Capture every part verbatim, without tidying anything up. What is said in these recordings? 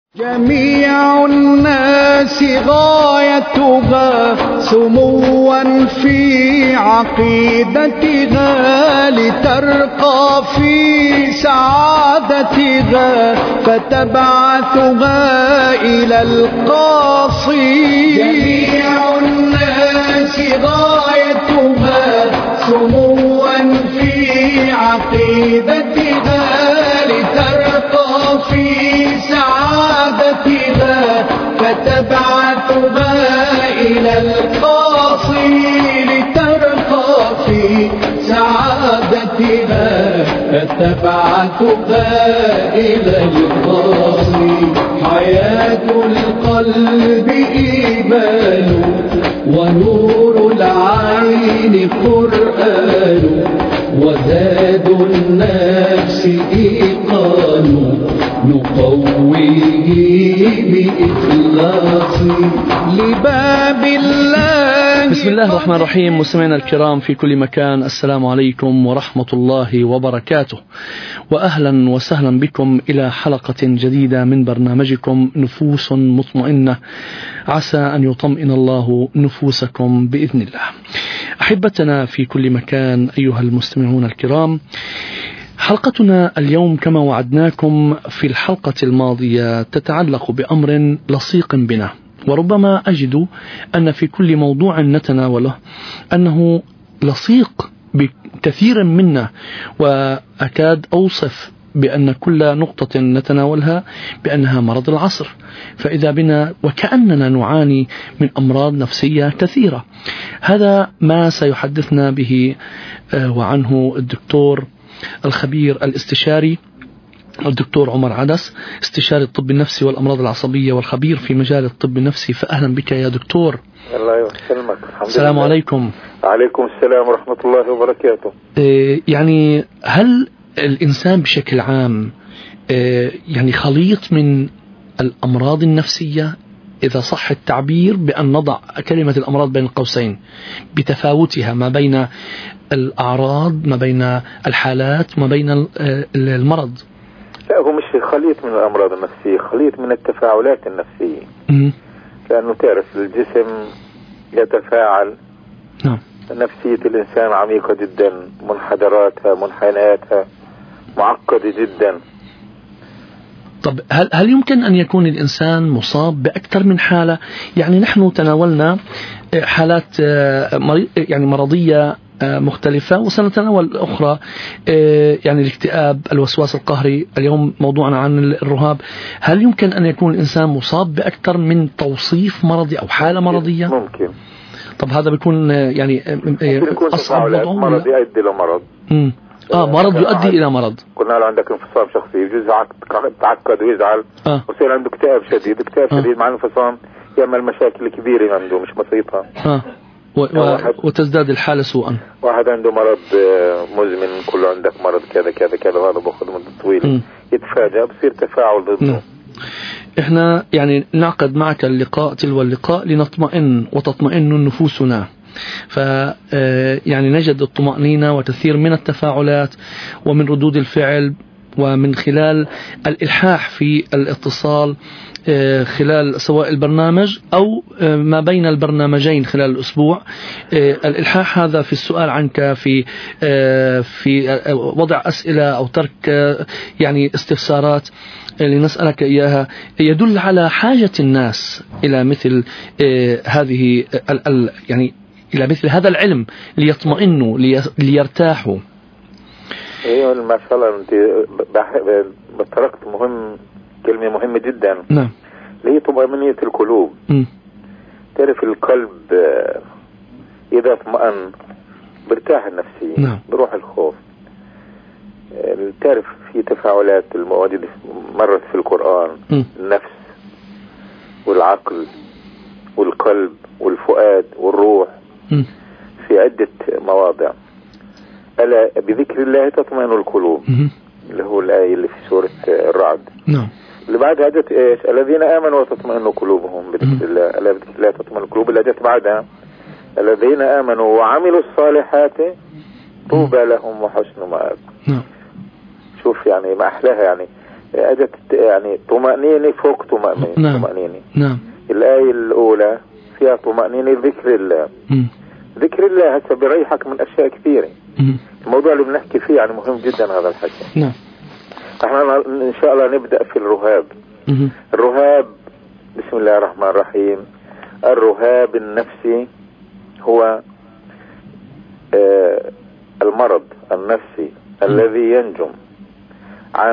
جميع الناس غايتها سموا في عقيدتها لترقى في سعادتها فتبعثها إلى القاصي. جميع الناس غايتها سموا في عقيدتها لترقى في سعادتها فتبعثها إلى القاصي. لترقى في سعادتها فتبعثها إلى القاصي. حياة القلب إيمان ونور العين قرآن وزاد النفس إيقان نقويه بإخلاص لباب الله. بسم الله الرحمن الرحيم. مستمعينا الكرام في كل مكان، السلام عليكم ورحمة الله وبركاته، وأهلا وسهلا بكم إلى حلقة جديدة من برنامجكم نفوس مطمئنة، عسى أن يطمئن الله نفوسكم بإذن الله. أحبتنا في كل مكان أيها المستمعون الكرام، حلقتنا اليوم كما وعدناكم في الحلقة الماضية تتعلق بأمر لصيق بنا، وربما أجد أن في كل موضوع نتناوله أنه لصيق بكثير منا، وأكاد أوصف بأن كل نقطة نتناولها بأنها مرض العصر، فإذا بنا وكأننا نعاني من أمراض نفسية كثيرة. هذا ما سيحدثنا به وعنه الدكتور الخبير الاستشاري الدكتور عمر عدس، استشاري الطب النفسي والأمراض العصبية والخبير في مجال الطب النفسي. فأهلا بك يا دكتور. الله يسلمك. السلام لله. عليكم. عليكم السلام ورحمة الله وبركاته. يعني هل الإنسان بشكل عام يعني خليط من الأمراض النفسية، إذا صح التعبير بأن نضع كلمة الأمراض بين القوسين بتفاوتها ما بين الأعراض، ما بين الحالات، ما بين المرض؟ لا، هو مش خليط من الأمراض النفسية، خليط من التفاعلات النفسية. م- لأنه تعرف الجسم يتفاعل. نعم. نفسية الإنسان عميقة جدا، منحدراتها منحنياتها معقدة جدا. طب هل هل يمكن أن يكون الإنسان مصاب بأكثر من حالة؟ يعني نحن تناولنا حالات يعني مرضية مختلفة، وسنتناول أخرى يعني الاكتئاب، الوسواس القهري، اليوم موضوعنا عن الرهاب. هل يمكن أن يكون الإنسان مصاب بأكثر من توصيف مرضي أو حالة مرضية؟ ممكن. طب هذا بيكون يعني أصعب وضعه؟ مرض يؤدي لمرض. امم اه مرض يؤدي الى مرض. قلنا له عندك انفصام شخصي، يجوز تعقد ويزعل آه. ويصير عنده اكتئاب شديد. اكتئاب آه. شديد مع انفصام يعمل مشاكل كبيرة عنده مش بسيطة. اه و... و... وتزداد الحالة سوءا. واحد عنده مرض مزمن، كله عندك مرض كذا كذا كذا، وهذا باخذ مدة طويلة، يتفاجأ بصير تفاعل ضده. م. احنا يعني نعقد معك اللقاء تلو اللقاء لنطمئن وتطمئن نفوسنا، ف يعني نجد الطمأنينة وتثير من التفاعلات ومن ردود الفعل، ومن خلال الإلحاح في الاتصال خلال سواء البرنامج أو ما بين البرنامجين خلال الأسبوع. الإلحاح هذا في السؤال عنك، في في وضع أسئلة أو ترك يعني استفسارات لنسألك إياها، يدل على حاجة الناس إلى مثل هذه يعني إلى مثل هذا العلم ليطمئنوا ليرتاحوا. ايوه ما شاء الله، انت تركت مهم كلمة مهمة جدا. نعم. اللي هي طمأنينة القلوب. م. تعرف القلب إذا اطمأن برتاح النفسية. نعم. بروح الخوف. تعرف في تفاعلات المواجد مرت في القرآن. م. النفس والعقل والقلب والفؤاد والروح. م. في عدة مواضع. ألا بذكر الله تطمئن القلوب. م. اللي هو الآية اللي في سورة الرعد. نعم. اللي بعدها جت ايش؟ الذين آمنوا وتطمئن قلوبهم بذكر الله. ألا بذكر الله تطمئن القلوب. اللي جت بعدها الذين آمنوا وعملوا الصالحات طوبى لهم وحسن مآب. نعم. شوف يعني ما أحلاها، يعني أجت يعني طمأنينة فوق طمأنينة. نعم. طمأنينة. نعم. الآية الأولى فيها طمأنينة ذكر الله. م. ذكر الله هسه بيريحك من أشياء كثيرة. م. الموضوع اللي بنحكي فيه يعني مهم جدا هذا الحكي. نعم. احنا إن شاء الله نبدأ في الرهاب. م. الرهاب بسم الله الرحمن الرحيم. الرهاب النفسي هو آه المرض النفسي م. الذي ينجم عن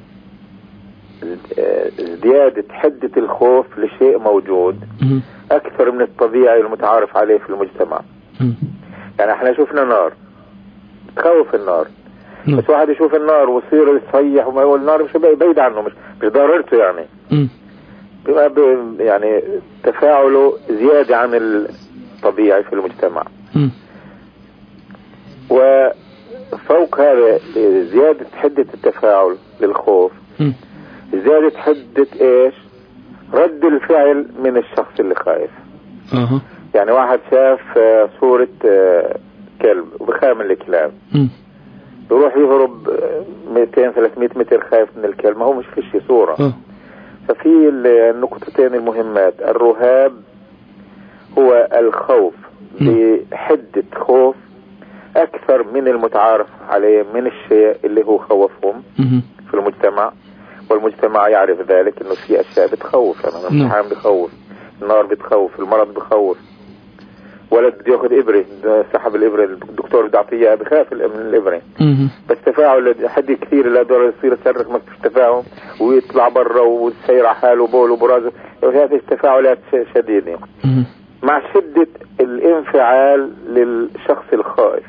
ازديادة حدة الخوف لشيء موجود م. أكثر من الطبيعي المتعارف عليه في المجتمع. م. يعني احنا شفنا نار، تخوف النار، م. بس واحد يشوف النار ويصير يصيح وما يقول النار مش بعيد عنه، مش مش ضررته يعني. م. بيبقى يعني تفاعله زيادة عن الطبيعي في المجتمع. م. وفوق هذا زيادة حدة التفاعل للخوف م. زيادة حدة ايش؟ رد الفعل من الشخص اللي خايف. أه. يعني واحد شاف صورة كلب وبخاف من الكلاب، م. يروح يهرب مئتين ثلاثمئة متر خايف من الكلب، ما هو مش فيش صورة. أه. ففي النقطتين المهمات، الرهاب هو الخوف بحدة خوف أكثر من المتعارف عليه من الشيء اللي هو خوفهم م. في المجتمع، والمجتمع يعرف ذلك انه في اشياء بتخوف. يعني الامتحان بخوف، النار بتخوف، المرض بخوف، ولد بده ياخذ ابره سحب الابره الدكتور بده يعطيها بخاف من الابره. بس تفاعل حد كثير لا دور يصير يصرخ ما فيش تفاعل ويطلع برا ويسير على حاله وبول وبراز، هذه التفاعلات شديده مع شده الانفعال للشخص الخائف.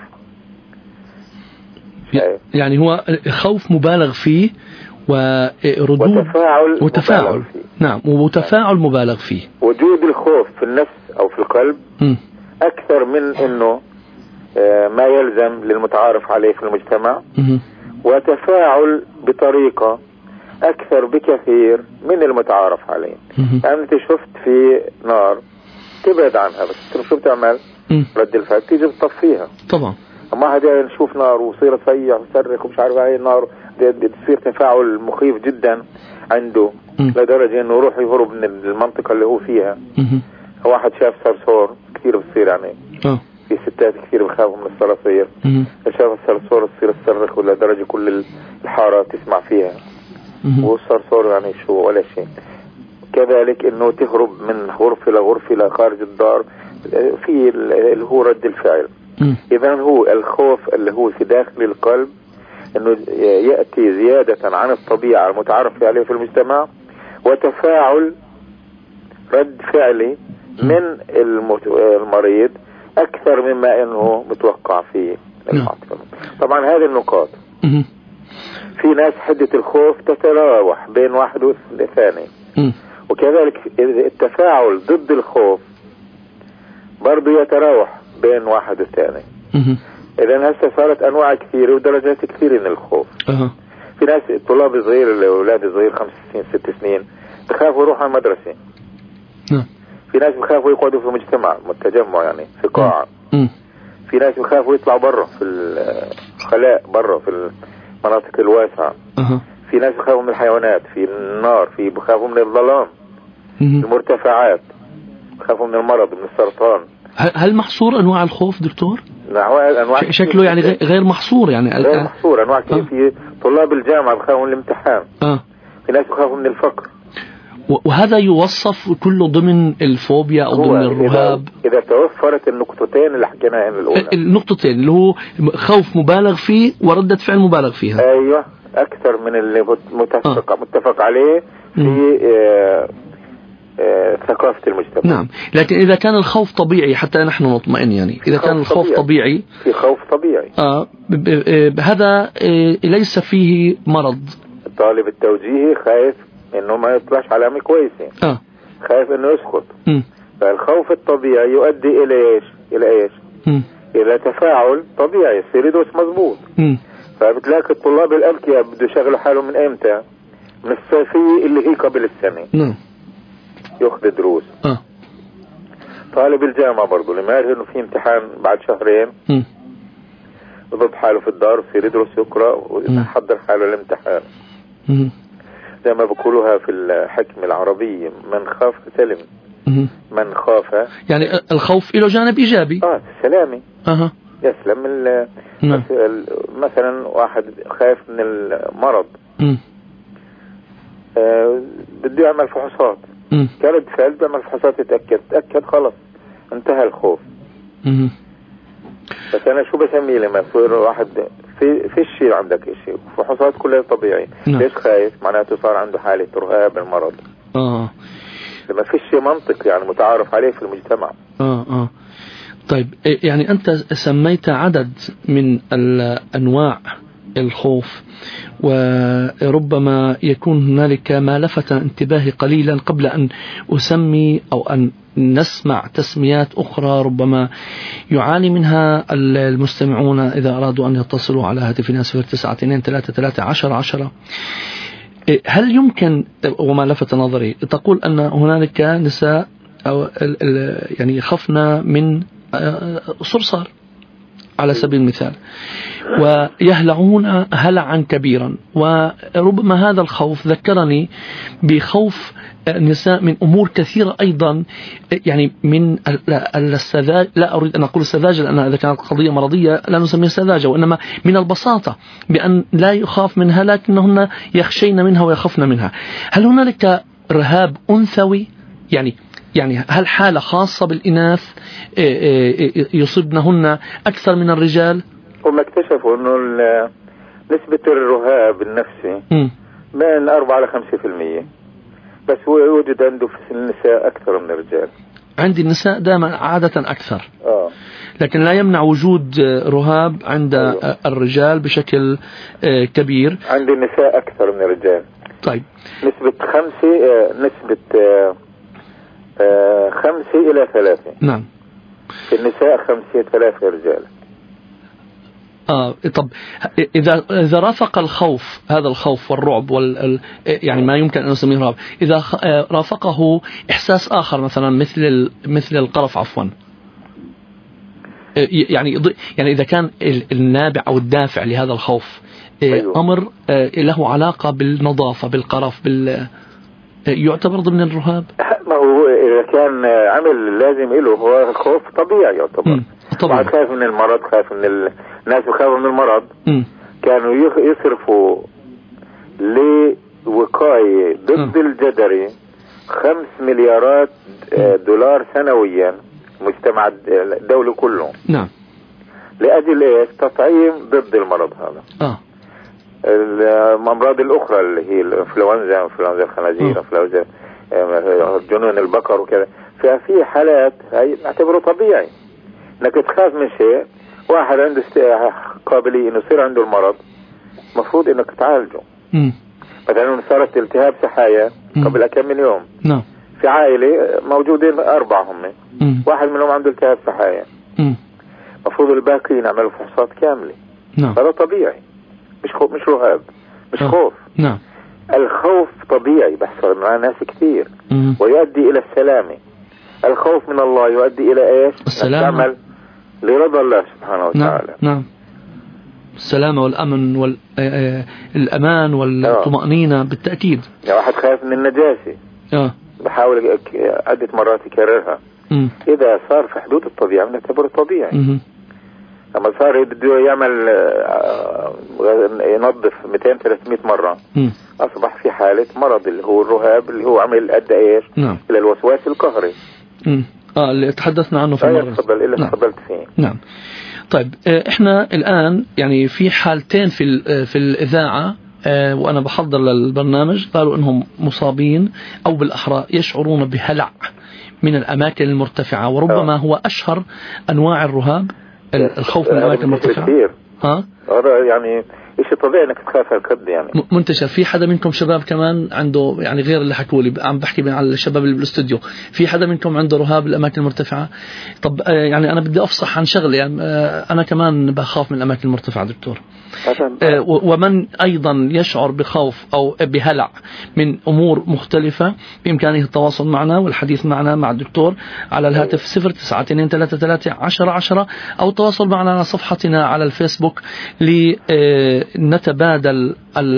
يعني هو خوف مبالغ فيه وردود وتفاعل, وتفاعل. نعم، وتفاعل مبالغ فيه. وجود الخوف في النفس او في القلب م. اكثر من انه ما يلزم للمتعارف عليه في المجتمع، م. وتفاعل بطريقة اكثر بكثير من المتعارف عليه. يعني انت شفت في نار تبعد عنها، بس شو بتعمل؟ م. رد الفعل تيجي بتطفيها طبعا. اما هذا نشوف نار وصير يصيح ويصرخ ومش عارف هاي النار بتصير تفاعل مخيف جدا عنده م. لدرجة انه يروح يهرب من المنطقة اللي هو فيها. م. واحد شاف صرصور كثير بتصير يعني أوه. في ستات كثير بخافوا من الصراصير، شاف الصرصور تصير تصرخ ولا درجة كل الحارة تسمع فيها، والصرصور يعني شو ولا شيء. كذلك انه تهرب من غرفة لغرفة لخارج الدار في اللي هو رد الفعل. إذا هو الخوف اللي هو في داخل القلب انه يأتي زيادة عن الطبيعة المتعارف عليه في المجتمع، وتفاعل رد فعلي من المريض اكثر مما انه متوقع فيه العاطفة. طبعا هذه النقاط في ناس حدة الخوف تتراوح بين واحد والثاني، وكذلك التفاعل ضد الخوف برضو يتراوح بين واحد والثاني. إذن هسه صارت أنواع كثيرة ودرجات كثيرة من الخوف. أه. في ناس طلاب صغير الأولاد الصغير خمس سنين ست سنين بخافوا يروحوا على المدرسة. أه. في ناس بخافوا يقعدوا في مجتمع متجمع يعني في قاعة. أه. في ناس بخافوا يطلعوا برا في الخلاء برا في المناطق الواسعة. أه. في ناس بخافوا من الحيوانات، في النار، في بخافوا من الظلام، أه. المرتفعات، بخافوا من المرض، من السرطان. هل محصور انواع الخوف دكتور؟ انواع شكله يعني غير محصور يعني غير محصور انواع كثير. في طلاب الجامعه بخافوا من الامتحان، اه في ناس بخافوا من الفقر، وهذا يوصف كله ضمن الفوبيا او ضمن الرهاب. اذا, إذا توفرت النقطتين اللي حكيناها الاولى، النقطتين اللي هو خوف مبالغ فيه وردة فعل مبالغ فيها، ايوه اكثر من اللي متفق آه. متفق عليه في آه ثقافة المجتمع. نعم، لكن إذا كان الخوف طبيعي حتى نحن نطمئن، يعني إذا كان الخوف طبيعي, طبيعي في خوف طبيعي آه هذا ليس فيه مرض. الطالب التوجيهي خايف إنه ما يطلعش علامة كويسة، آه. خايف إنه يسقط. م. فالخوف الطبيعي يؤدي إلى إيش؟ إلى إيش؟ م. إلى تفاعل طبيعي يصير يدوس مضبوط. م. فبتلاقي الطلاب الأذكياء بده يشغلوا حالهم من إمتى؟ من الصيفية اللي هي قبل السنة. م. ياخذ دروس. أه. طالب الجامعة برضو لما يعرف انه في امتحان بعد شهرين يضب حاله في الدار ويصير يدرس يقرأ ويحضر حاله للامتحان. زي ما بقولوها في الحكم العربي، من خاف سلم. من خاف يعني الخوف له جانب إيجابي. اه سلامي. أها يسلم. نعم. مثلا واحد خايف من المرض، آه بده يعمل فحوصات، كانت فعل بيعمل فحوصات يتأكد تأكد خلص انتهى الخوف. مم. بس أنا شو بسميه لما يصير واحد في في شيء عندك شيء فحوصات كلها طبيعي. نعم. ليش خايف؟ معناته صار عنده حالة رهاب المرض. آه لما في شيء منطق يعني متعارف عليه في المجتمع. آه آه طيب يعني أنت سميت عدد من الأنواع الخوف، وربما يكون هنالك ما لفت انتباهي قليلا قبل أن أسمي أو أن نسمع تسميات أخرى ربما يعاني منها المستمعون إذا أرادوا أن يتصلوا على هاتفنا صفر تسعة اثنين ثلاثة ثلاثة عشرة عشرة. هل يمكن، وما لفت نظري، تقول أن هنالك نساء أو يعني يخفن من صرصار على سبيل المثال ويهلعون هلعا كبيرا، وربما هذا الخوف ذكرني بخوف النساء من أمور كثيرة أيضا، يعني من السذاجة، لا أريد أن أقول السذاجة لأن إذا كانت قضية مرضية لا نسميها سذاجة، وإنما من البساطة بأن لا يخاف منها لكنهن يخشين منها ويخفن منها. هل هنالك رهاب أنثوي؟ يعني يعني هل حالة خاصة بالإناث يصيبنهن أكثر من الرجال؟ هم اكتشفوا أنه نسبة الرهاب النفسي بين أربعة إلى خمسة في المية، بس هو يوجد عنده في النساء أكثر من الرجال. عند النساء دائما عادة أكثر، آه. لكن لا يمنع وجود رهاب عند أيوه. الرجال بشكل كبير. عند النساء أكثر من الرجال. طيب نسبة خمسة نسبة آه خمسة إلى ثلاثة. نعم. في النساء خمسة ثلاثة رجال. آه طب إذا إذا رافق الخوف، هذا الخوف والرعب وال يعني ما يمكن أن نسميه رعب، إذا رافقه إحساس آخر مثلا مثل مثل القرف عفوا، يعني يعني إذا كان النابع أو الدافع لهذا الخوف أيوه. أمر له علاقة بالنظافة بالقرف بال يعتبر ضمن الرهاب؟ ما هو إذا كان عمل لازم له هو خوف طبيعي يعتبر. طبعا خايف من المرض، خايف من الناس وخاف من المرض. م. كانوا يصرفوا لوقاية ضد م. الجدري خمس مليارات دولار سنويا، مجتمع الدولة كله. نعم. لأجل إيش؟ تطعيم ضد المرض هذا. آه. الأمراض الأخرى اللي هي الإنفلونزا، إنفلونزا الخنازير، إنفلونزا جنون البقر وكذا، فيها في حالات هاي نعتبره طبيعي انك تخاف من شيء. واحد عنده قابلية انه يصير عنده المرض، مفروض انك تعالجه. م. مثلا صارت التهاب سحايا قبل كم من يوم. نعم. في عائلة موجودين أربعة هم، م. واحد منهم عنده التهاب سحايا، مفروض الباقيين يعملوا فحوصات كاملة. نعم. هذا طبيعي، مش خوف، مش رهاب، مش أه. خوف. نعم. الخوف طبيعي بحصل مع ناس كتير مم. ويؤدي إلى السلامة. الخوف من الله يؤدي إلى إيش؟ السلامة. تعمل لرضا الله سبحانه وتعالى. نعم. نعم. السلامة والأمن والأمان والطمأنينة بالتأكيد. يعني واحد خايف من النجاسة، آه. بحاول عدة مرات يكررها. مم. إذا صار في حدود الطبيعة نعتبره طبيعي. مم. لما صار بده يعمل ينظف مئتين ثلاثمئة مرة، م. أصبح في حالة مرض اللي هو الرهاب، اللي هو عمل أدى إيش؟ نعم. إلى الوسواس القهري. م. آه اللي تحدثنا عنه في المرة. تفضل إلا تفضلت فيه. نعم. طيب إحنا الآن يعني في حالتين في في الإذاعة، وأنا بحضر للبرنامج قالوا إنهم مصابين أو بالأحرى يشعرون بهلع من الأماكن المرتفعة، وربما هو أشهر أنواع الرهاب الخوف من الأماكن المرتفعة. ها؟ يعني إيش طبيعي إنك تخاف هالقد يعني. منتشر. في حدا منكم شباب كمان عنده، يعني غير اللي حكوا لي، عم بحكي على الشباب اللي بالاستوديو، في حدا منكم عنده رهاب الأماكن المرتفعة؟ طب يعني أنا بدي أفصح عن شغلة، يعني أنا كمان بخاف من الأماكن المرتفعة دكتور. ومن أيضا يشعر بخوف أو بهلع من أمور مختلفة بإمكانه التواصل معنا والحديث معنا مع الدكتور على الهاتف صفر تسعة اثنين ثلاثة ثلاثة عشرة عشرة، أو التواصل معنا على صفحتنا على الفيسبوك لنتبادل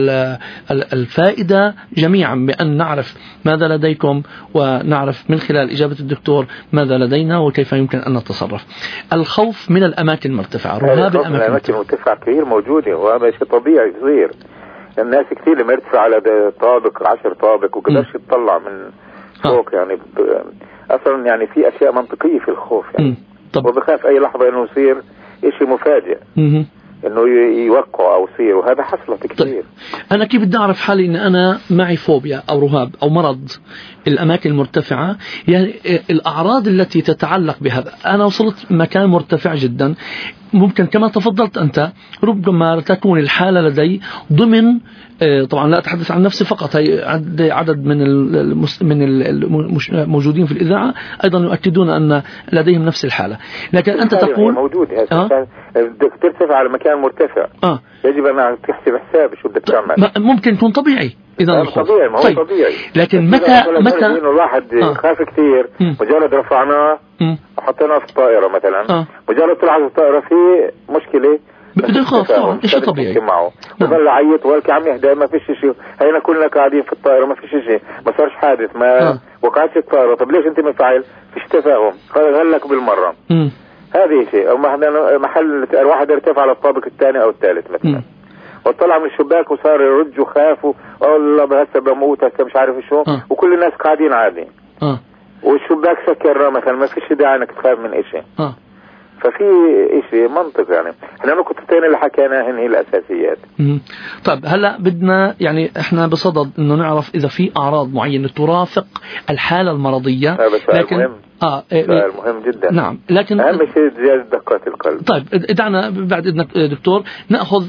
الفائدة جميعا، بأن نعرف ماذا لديكم ونعرف من خلال إجابة الدكتور ماذا لدينا وكيف يمكن أن نتصرف. الخوف من الأماكن المرتفعة، رهاب الأماكن المرتفعة كثير موجودة، وهذا شيء طبيعي يصير. الناس كثير لما يرتفع على طابق عشر طابق وقدرش يتطلع من فوق آه. يعني أصلا يعني في أشياء منطقية في الخوف يعني، وبخاف أي لحظة إنه يصير إشي مفاجئ م. إنه يوقع أو يصير، وهذا حصلت كثير. طيب. أنا كيف بدي أعرف حالي إن أنا معي فوبيا أو رهاب أو مرض الأماكن المرتفعة؟ يعني الأعراض التي تتعلق بهذا، أنا وصلت مكان مرتفع جدا، ممكن كما تفضلت أنت ربما تكون الحالة لدي ضمن، طبعا لا أتحدث عن نفسي فقط، هي عدد من من الموجودين في الإذاعة أيضا يؤكدون أن لديهم نفس الحالة، لكن أنت تقول موجود هذا بدك ترتفع على مكان مرتفع آه. يجب أن تحسب حساب شو بدك تعمل. ممكن يكون طبيعي إذا طبيعي، ما هو طيب. طبيعي، لكن متى متى إنه الواحد آه. خاف كثير، مجرد رفعناه وحطيناه في الطائرة مثلا آه. مجرد طلعت الطائرة في مشكلة بده يخاف طبعا، شيء طبيعي معه وظل عيط والك عم يهدى، ما فيش شيء، هينا كلنا قاعدين في الطائرة ما فيش شيء، ما صارش حادث، ما آه. وقعتش الطائرة، طب ليش انت مفعل؟ فيش تفاهم، غلك بالمرة م. هذه شيء. او محل واحد ارتفع على الطابق الثاني او الثالث مثلا م. وطلع من الشباك وصار يرج وخاف والله هسه بموت هسه مش عارف شو آه. وكل الناس قاعدين عادي آه. والشباك سكر مثلا، ما فيش داعي انك تخاف من اشي آه. ففي اشي منطق يعني. احنا النقطتين اللي حكيناهن هي الاساسيات. مم. طيب هلا بدنا يعني احنا بصدد انه نعرف اذا في اعراض معينه ترافق الحاله المرضيه، هذا سؤال لكن مهم. اه سؤال مهم جدا. نعم، لكن اهم شيء زياده دقات القلب. طيب دعنا بعد اذنك دكتور ناخذ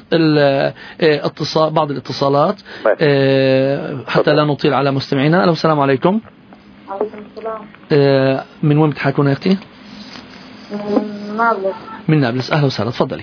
الاتصال، بعض الاتصالات اه حتى لا نطيل على مستمعينا. السلام عليكم. وعليكم السلام. اه من وين بتحكون يا اختي؟ من نابلس. من نابلس، اهلا وسهلا، تفضلي.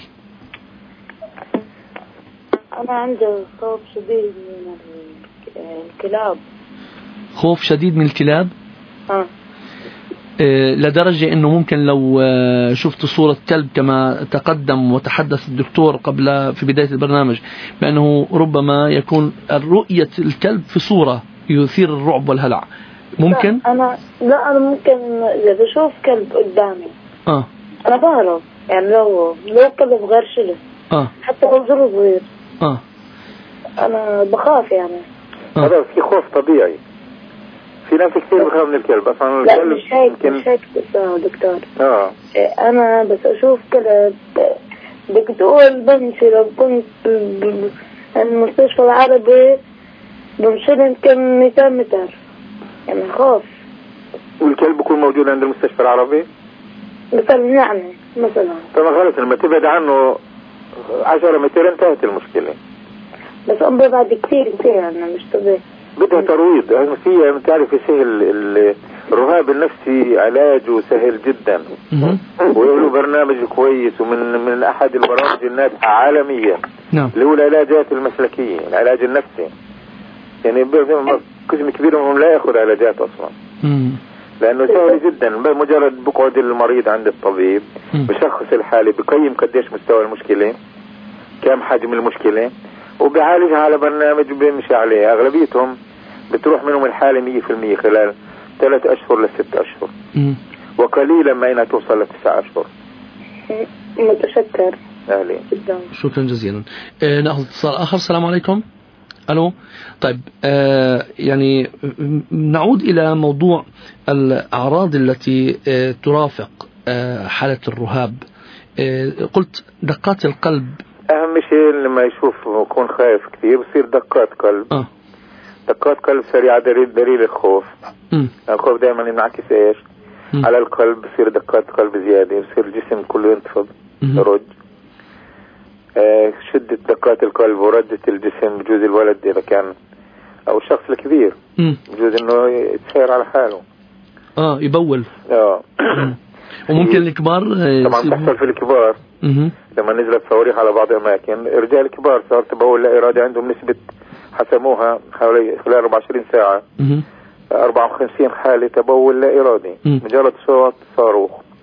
انا عندي خوف شديد من الكلاب. خوف شديد من الكلاب؟ اه لدرجة أنه ممكن لو شفت صورة كلب كما تقدم وتحدث الدكتور قبل في بداية البرنامج بأنه ربما يكون رؤية الكلب في صورة يثير الرعب والهلع، ممكن؟ لا أنا لا أنا ممكن إذا بشوف كلب قدامي آه أنا بهرب، يعني لو لو كلب غير شلف آه حتى لو زر صغير آه أنا بخاف يعني. آه. هذا في خوف طبيعي، في ناس كثير بخاف من الكلب اصلا. لا مش هيك يمكن... مش هيك دكتور اه انا بس اشوف كلب بدك تقول بمشي، لو كنت المستشفى العربي بمشي يمكن مئتين متر يعني خوف. والكلب بيكون موجود عند المستشفى العربي مثلا يعني مثلا طبعا خلص لما تبعد عنه عشرة متر انتهت المشكلة. بس أمر بعد كثير كثير يعني مش طبيعي، بدها ترويض. في تعرف سهل الرهاب النفسي علاجه سهل جدا وله برنامج كويس ومن من احد البرامج الناجحه عالميا اللي هو العلاجات المسلكيه، العلاج النفسي. يعني قسم كبير منهم لا ياخذ علاجات اصلا لانه سهل جدا، مجرد بقعد المريض عند الطبيب بشخص الحاله، بقيم قديش مستوى المشكله، كم حجم المشكله، وبيعالجها على برنامج وبيمشي عليه. اغلبيتهم بتروح منهم الحالة مية في المية خلال ثلاث اشهر لست اشهر م. وقليلا ما انها توصل لتسع اشهر. متشكر. اهلا شكرا جزيلا. آه ناخذ اتصال اخر. السلام عليكم. الو. طيب آه يعني نعود الى موضوع الاعراض التي آه ترافق آه حالة الرهاب. آه قلت دقات القلب اهم شيء لما يشوف يكون خايف كثير بصير دقات قلب. آه. دقات قلب سريعة دليل دليل الخوف. م. الخوف دائما ينعكس ايش؟ م. على القلب، بصير دقات قلب زيادة، بصير الجسم كله ينتفض يرج. آه شدة دقات القلب وردة الجسم بجوز الولد اذا كان او الشخص الكبير م. بجوز انه يتسير على حاله. اه يبول. اه وممكن الكبار طبعا تحصل في الكبار. مم. لما نزلت صواريخ على بعض الاماكن رجال كبار صار تبول لا ارادي عندهم نسبة حسموها حوالي خلال أربعة وعشرين ساعة مم. أربعة وخمسين حالة تبول لا ارادي مم. مجرد صوت صاروخ.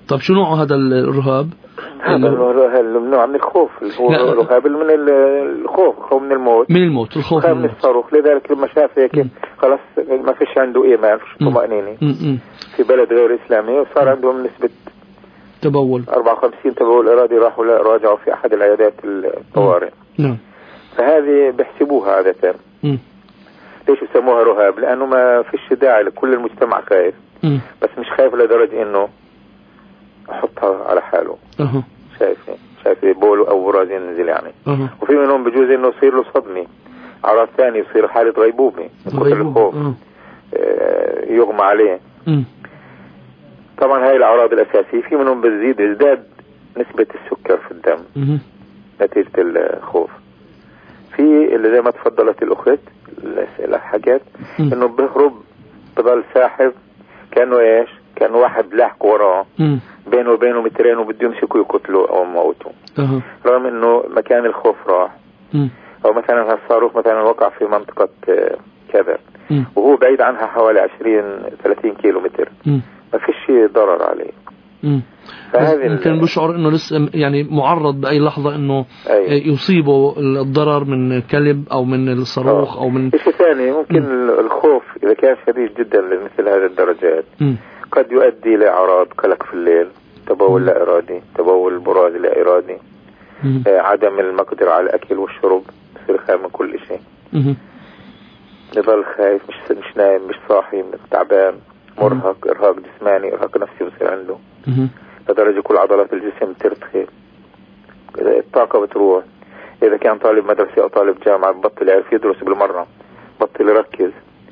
طب شو نوع هذا الرهاب؟ هذا النوع من الخوف، هو الرهاب من الخوف، خوف من الموت، من الموت، الخوف من الصاروخ. لذلك لما شاف هيك خلاص ما فيش عنده إيمان، فيش طمأنينة في بلد غير إسلامي، وصار عندهم نسبة تبول أربعة وخمسين تبول إرادي، راحوا راجعوا في أحد العيادات الطوارئ. نعم. فهذه بيحسبوها عادة. مم. ليش يسموها رهاب؟ لأنه ما فيش داعي، لكل المجتمع خايف، مم. بس مش خايف لدرجة إنه أحطها على حاله. أه. شايف شايف بوله أو براز ينزل يعني. أه. وفي منهم بجوز إنه يصير له صدمة، أعراض ثانية، يصير حالة غيبوبة من كثر الخوف، أه. يغمى عليه. مم. طبعا هاي الأعراض الأساسية. في منهم بتزيد ازداد نسبة السكر في الدم مم. نتيجة الخوف. في اللي زي ما تفضلت الأخت الأسئلة حاجات إنه بيهرب، بضل ساحب كأنه إيش، كأنه واحد لاحق وراه بينه وبينه مترين وبده يمسكوا يقتلوا أو موتوا. أه. رغم إنه مكان الخوف راح. مم. أو مثلا هالصاروخ مثلا وقع في منطقة كذا مم. وهو بعيد عنها حوالي عشرين ثلاثين كيلو متر، مم. ما فيش ضرر عليه. يمكن بشعر انه لسه يعني معرض باي لحظه انه أيوة. يصيبه الضرر من كلب او من الصاروخ أوه. او من شيء ثاني ممكن م. الخوف اذا كان شديد جدا لمثل هذه الدرجات م. قد يؤدي لاعراض قلق في الليل، تبول لا ارادي، تبول براز لا ارادي، آه عدم المقدره على الاكل والشرب، يصير خايف من كل شيء، يظل خايف، مش مش نايم، مش صاحي، تعبان، مرهق، ارهاق جسماني، ارهاق نفسي بصير عنده م. لدرجة كل عضلات الجسم ترتخي، الطاقة بتروح. إذا كان طالب مدرسة أو طالب جامعة بطل يعرف يدرس بالمرة، بطل يركز.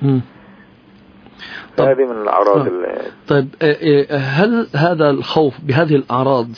هذه من الأعراض. طيب هل هذا الخوف بهذه الأعراض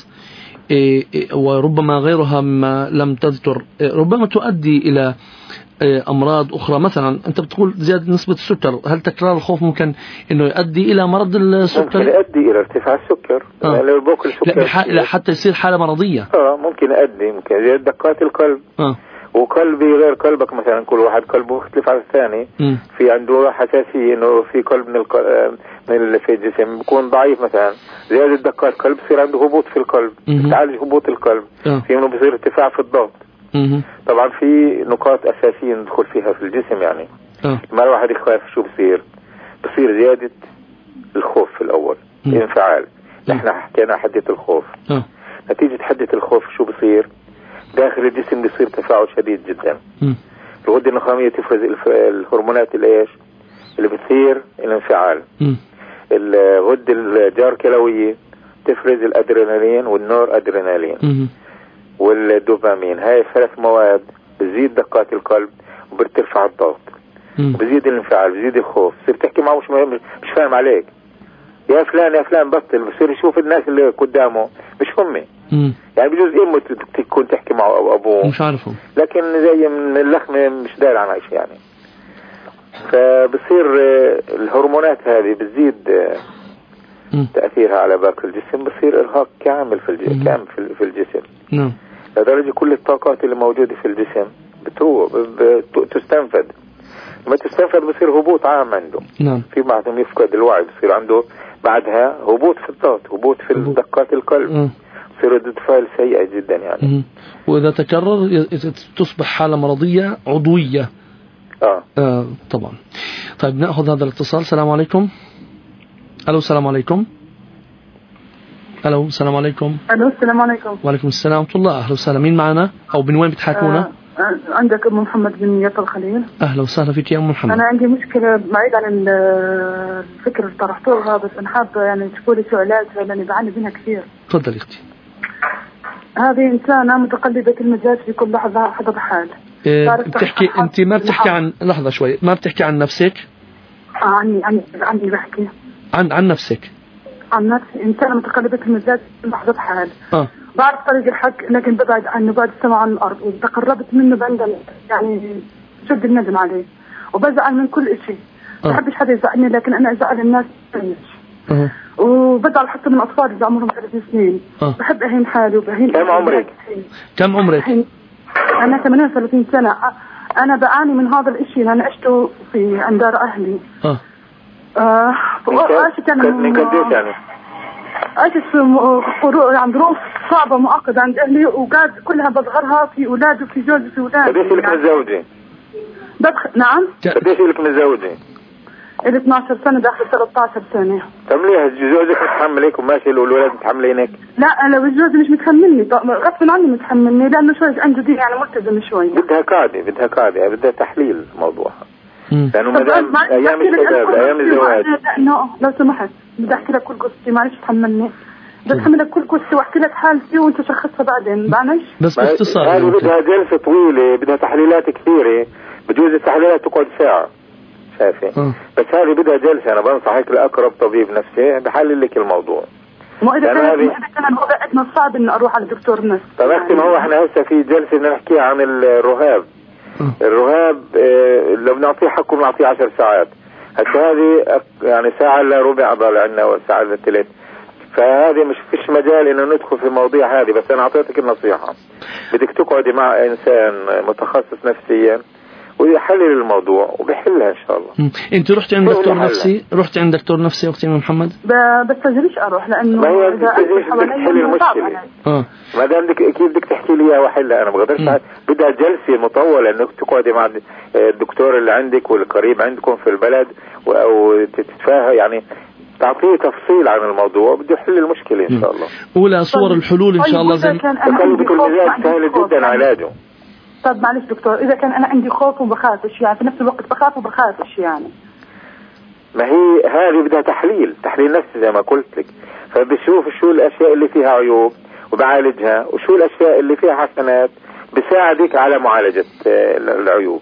وربما غيرها مما لم تذكر ربما تؤدي إلى أمراض أخرى؟ مثلا أنت بتقول زيادة نسبة السكر، هل تكرار الخوف ممكن إنه يؤدي إلى مرض السكر؟ ممكن يؤدي إلى ارتفاع السكر. آه. يعني لو باكل سكر لا حتى يصير حالة مرضية. آه ممكن يؤدي، ممكن زيادة دقات القلب. آه. وقلبي غير قلبك مثلا، كل واحد قلبه مختلف عن الثاني. م. في عنده حساسية إنه في قلب من القلب من اللي في الجسم بيكون ضعيف مثلا، زيادة دقات قلب يصير عنده هبوط في القلب، تعالج هبوط القلب. آه. في منه بيصير ارتفاع في الضغط. مم. طبعا في نقاط أساسية ندخل فيها في الجسم يعني. أه. ما الواحد يخاف شو بصير؟ بصير زيادة الخوف في الأول، مم. انفعال. نحن حكينا حدة الخوف. أه. نتيجة حدة الخوف شو بصير؟ داخل الجسم بصير تفاعل شديد جدا. مم. الغدة النخامية تفرز الهرمونات اللي ايش؟ اللي بتصير الانفعال. مم. الغدة الجاركلوية تفرز الأدرينالين والنور أدرينالين. مم. والدوبامين. هاي ثلاث مواد بزيد دقات القلب وبترفع الضغط، بزيد الانفعال، بزيد الخوف. بصير تحكي معه مش مش فاهم عليك، يا فلان يا فلان بطل. بصير يشوف الناس اللي قدامه مش هم، يعني بجوز امه تكون تحكي معه او ابوه مش عارفه، لكن زي من اللخمه مش داير عنها شيء يعني. فبصير الهرمونات هذه بتزيد تأثيرها على باقي الجسم، بصير إرهاق كامل في الجسم، كامل في الجسم. نعم. لدرجة كل الطاقات اللي موجودة في الجسم بتروح تستنفد. لما تستنفد بصير هبوط عام عنده. نعم. في بعضهم يفقد الوعي، بصير عنده بعدها هبوط في الضغط، هبوط في دقات القلب، بصير ردة فعل سيئة جدا يعني. مم. وإذا تكرر تصبح حالة مرضية عضوية. آه. آه طبعا. طيب نأخذ هذا الاتصال. السلام عليكم. ألو السلام عليكم. ألو السلام عليكم. ألو السلام عليكم. وعليكم السلام ورحمة الله. أهلا وسهلا. مين معنا أو من وين بتحاكونا؟ آه عندك أم محمد بن يط الخليل. أهلا وسهلا فيك يا أم محمد. أنا عندي مشكلة بعيد عن الفكر اللي طرحتوها، بس أنا حابة يعني تقولي شو علاجها لأني بعاني منها كثير. تفضلي أختي. هذه إنسانة متقلبة المزاج في كل لحظة حدا بحال. إيه بتحكي أنت ما بتحكي عن لحظة شوي ما بتحكي عن نفسك؟ آه عني عني عني بحكي. عن عن نفسك. عن نفسي إنسانة متقلبة المزاج في لحظة بحال. آه. بعرف طريق الحق لكن ببعد عنه، بعد السماء عن الأرض، وإذا قربت منه بندم يعني شد الندم عليه، وبزعل من كل إشي. ما بحبش حدا يزعلني، لكن أنا أزعل الناس أه. وبزعل حتى من أطفال إذا عمرهم ثلاث سنين. أه. بحب أهين حالي وبهين. كم عمرك؟ كم عمرك؟ أنا ثمانية وثلاثين سنة. أنا بعاني من هذا الإشي لأن عشته في عند دار أهلي. أه. آه. من قديش يعني؟ عشت عند ظروف صعبة مؤقتة عند أهلي وقاعد كلها بظهرها في أولاد وفي زوج وفي أولاد. قديش لك متزوجة؟ بدخ... نعم. قديش لك متزوجة؟ إلي اثني عشر سنة داخل ثلاثة عشر سنة. طب ليه زوجك متحملك وماشي الأولاد متحملينك؟ لا لو جوزي مش متحملني غصب عني متحملني لأنه شوي عنده دين يعني ملتزم شوي. بدها قاعدة بدها قاعدة بدها تحليل الموضوع. لأنه مدام أيام الشباب أيام الزواج. لا لو سمحت بدي أحكي لك كل قصتي معلش تحملني. بدي أحكي لك كل قصتي وأحكي لك حالتي وأنت شخصها بعدين معلش. بس باختصار. هذه بدها جلسة طويلة بدها تحليلات كثيرة بجوز التحليلات تقعد ساعة. شايفة. أه. بس هذه بدها جلسة أنا بنصحك لأقرب طبيب نفسي بحلل لك الموضوع. ما إذا كان إذا كان الوضع عندنا صعب إن أروح على دكتور نفسي. طب أختي ما هو إحنا هسه في جلسة بدنا نحكي عن الرهاب. الرهاب اه لو بنعطيه حقه بنعطيه عشر ساعات. هسه هذه يعني ساعة إلا ربع ضل عندنا وساعة إلا ثلث. فهذه مش فيش مجال إنه ندخل في المواضيع هذه بس أنا أعطيتك النصيحة. بدك تقعدي مع إنسان متخصص نفسيا ويحلل الموضوع وبيحلها ان شاء الله. انت رحت عند دكتور نفسي؟ رحت عند دكتور نفسي اختي محمد؟ بس تجريش اروح لانه ما هي بدك تحل المشكله. اه ما دام بدك اكيد بدك تحكي لي اياها واحلها انا ما بقدرش. بدها جلسه مطوله انك تقعدي مع الدكتور اللي عندك والقريب عندكم في البلد او تتفاهم يعني تعطيه تفصيل عن الموضوع بده يحل المشكله ان شاء الله. اولى صور الحلول ان شاء الله زي قلبك المزاج سهل جدا علاجه. طب معلش دكتور إذا كان أنا عندي خوف وبخافش يعني في نفس الوقت بخاف وبخافش يعني. ما هي هذه بدها تحليل تحليل نفسي زي ما قلت لك فبشوف شو الأشياء اللي فيها عيوب وبعالجها وشو الأشياء اللي فيها حسنات بساعدك على معالجة العيوب.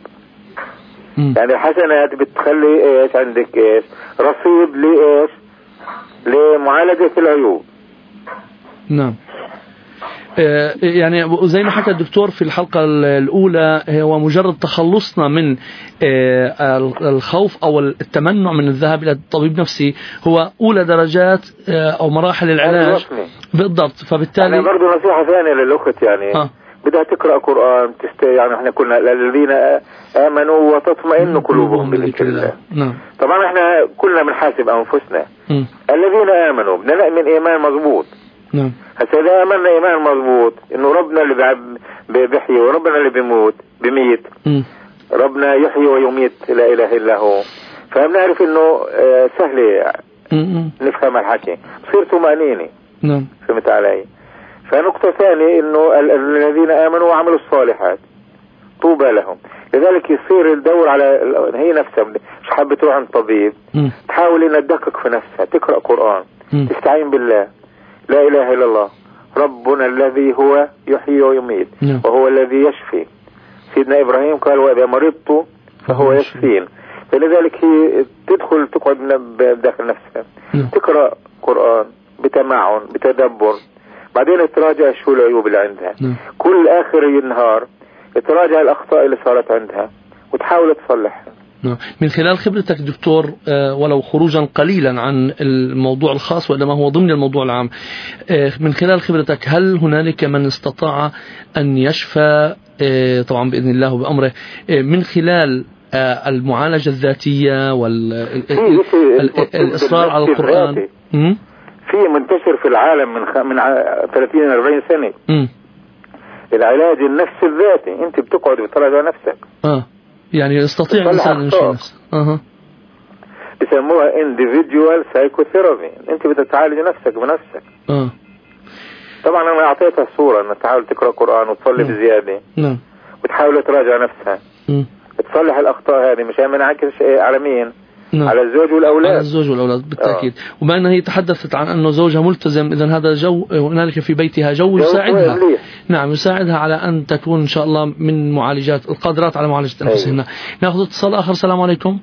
م. يعني الحسنات بتخلي إيش عندك إيش رصيد لإيش لمعالجة العيوب. نعم. يعني زي ما حكى الدكتور في الحلقة الأولى هو مجرد تخلصنا من الخوف أو التمنع من الذهاب إلى الطبيب نفسي هو أولى درجات أو مراحل العلاج بالضبط. فبالتالي يعني برضو نصيحة ثانية للأخت يعني ها. بدها تقرأ قرآن تست... يعني احنا كنا الذين آمنوا وتطمئن قلوبهم بذكر الله. نعم. طبعا احنا كلنا بنحاسب أنفسنا م. الذين آمنوا بدنا نؤمن إيمان مضبوط. نعم. هسه إذا آمنا إيمان مضبوط إنه ربنا اللي بيحيي وربنا اللي بيموت بميت م. ربنا يحيي ويميت لا إله إلا هو فبنعرف إنه سهل نفهم الحكي تصير طمأنينة. نعم. فهمت علي. فنقطة ثانية إنه الذين آمنوا وعملوا الصالحات طوبى لهم. لذلك يصير الدور على هي نفسها مش حابة تروح عند طبيب م. تحاول إنها تدقق في نفسها تقرأ قرآن م. تستعين بالله لا إله إلا الله ربنا الذي هو يحيي ويميت نعم. وهو الذي يشفي. سيدنا إبراهيم قال وإذا مرضت فهو يشفين. فلذلك هي تدخل تقعد بداخل نفسها نعم. تقرأ قرآن بتمعن بتدبر بعدين تراجع شو العيوب اللي عندها نعم. كل آخر النهار تراجع الأخطاء اللي صارت عندها وتحاول تصلحها. من خلال خبرتك دكتور ولو خروجا قليلا عن الموضوع الخاص وإنما هو ضمن الموضوع العام من خلال خبرتك هل هنالك من استطاع أن يشفى طبعا بإذن الله وبأمره من خلال المعالجة الذاتية والإصرار على القرآن في منتشر في العالم من خ... من ثلاثين إلى أربعين سنة م. العلاج النفسي الذاتي أنت بتقعد بتراجع نفسك آه. يعني يستطيع الإنسان أن يشفي نفسه. أها. بيسموها individual psychotherapy. أنت بدك تعالج نفسك بنفسك. آه. طبعا أنا أعطيتها الصورة أن تحاول تقرأ قرآن وتصلي نعم. بزيادة. نعم. وتحاول تراجع نفسها. م. تصلح الأخطاء هذه مش من عكس على مين؟ نعم. على الزوج والأولاد. على الزوج والأولاد بالتأكيد. آه. وبما أنها هي تحدثت عن أنه زوجها ملتزم إذن هذا جو هنالك في بيتها جو, جو يساعدها. نعم يساعدها على أن تكون إن شاء الله من معالجات القادرات على معالجة أنفسهن. نأخذ اتصال آخر. السلام عليكم.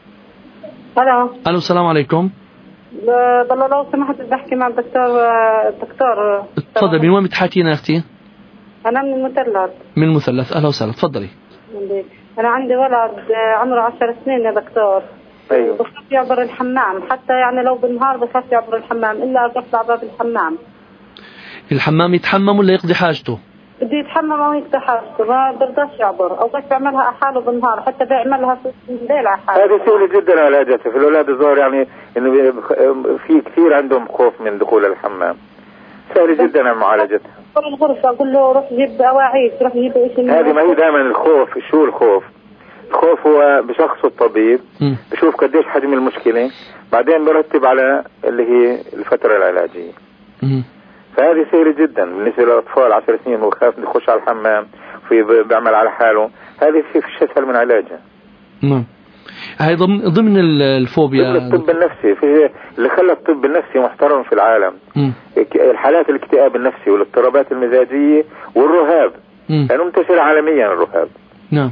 ألو. ألو السلام عليكم. بالله لو سمحت بدي أحكي مع الدكتور الدكتور. تفضل. من وين بتحكينا يا أختي؟ أنا من المثلث. من المثلث. أهلا وسهلا. تفضلي. أنا عندي ولد عمره عشر سنين يا دكتور. أيوه. بخاف يعبر الحمام حتى يعني لو بالنهار بخاف يعبر الحمام إلا أقفل على باب الحمام. الحمام يتحمم ولا يقضي حاجته؟ بده يتحمم أو يتحرك ما برضاش يعبر أو بس يعملها أحاله بالنهار حتى بيعملها في الليل أحاله. هذه سهلة جدا علاجاتها في الأولاد الصغار، يعني إنه في كثير عندهم خوف من دخول الحمام، سهل جدا معالجتها. الغرفة أقول له روح جيب أواعيد روح جيب إيش. هذه ما هي دائما الخوف. شو الخوف؟ الخوف هو بشخص الطبيب بشوف قديش حجم المشكلة، بعدين برتب على اللي هي الفترة العلاجية. فهذه سهلة جدا بالنسبة للأطفال عشر سنين وخاف يخش على الحمام في بيعمل على حاله، هذه في أسهل من علاجها. نعم. هاي ضمن ضمن الفوبيا الطب النفسي، في اللي خلى الطب النفسي محترم في العالم. م. الحالات الاكتئاب النفسي والاضطرابات المزاجية والرهاب لأنه منتشر عالميا الرهاب. نعم.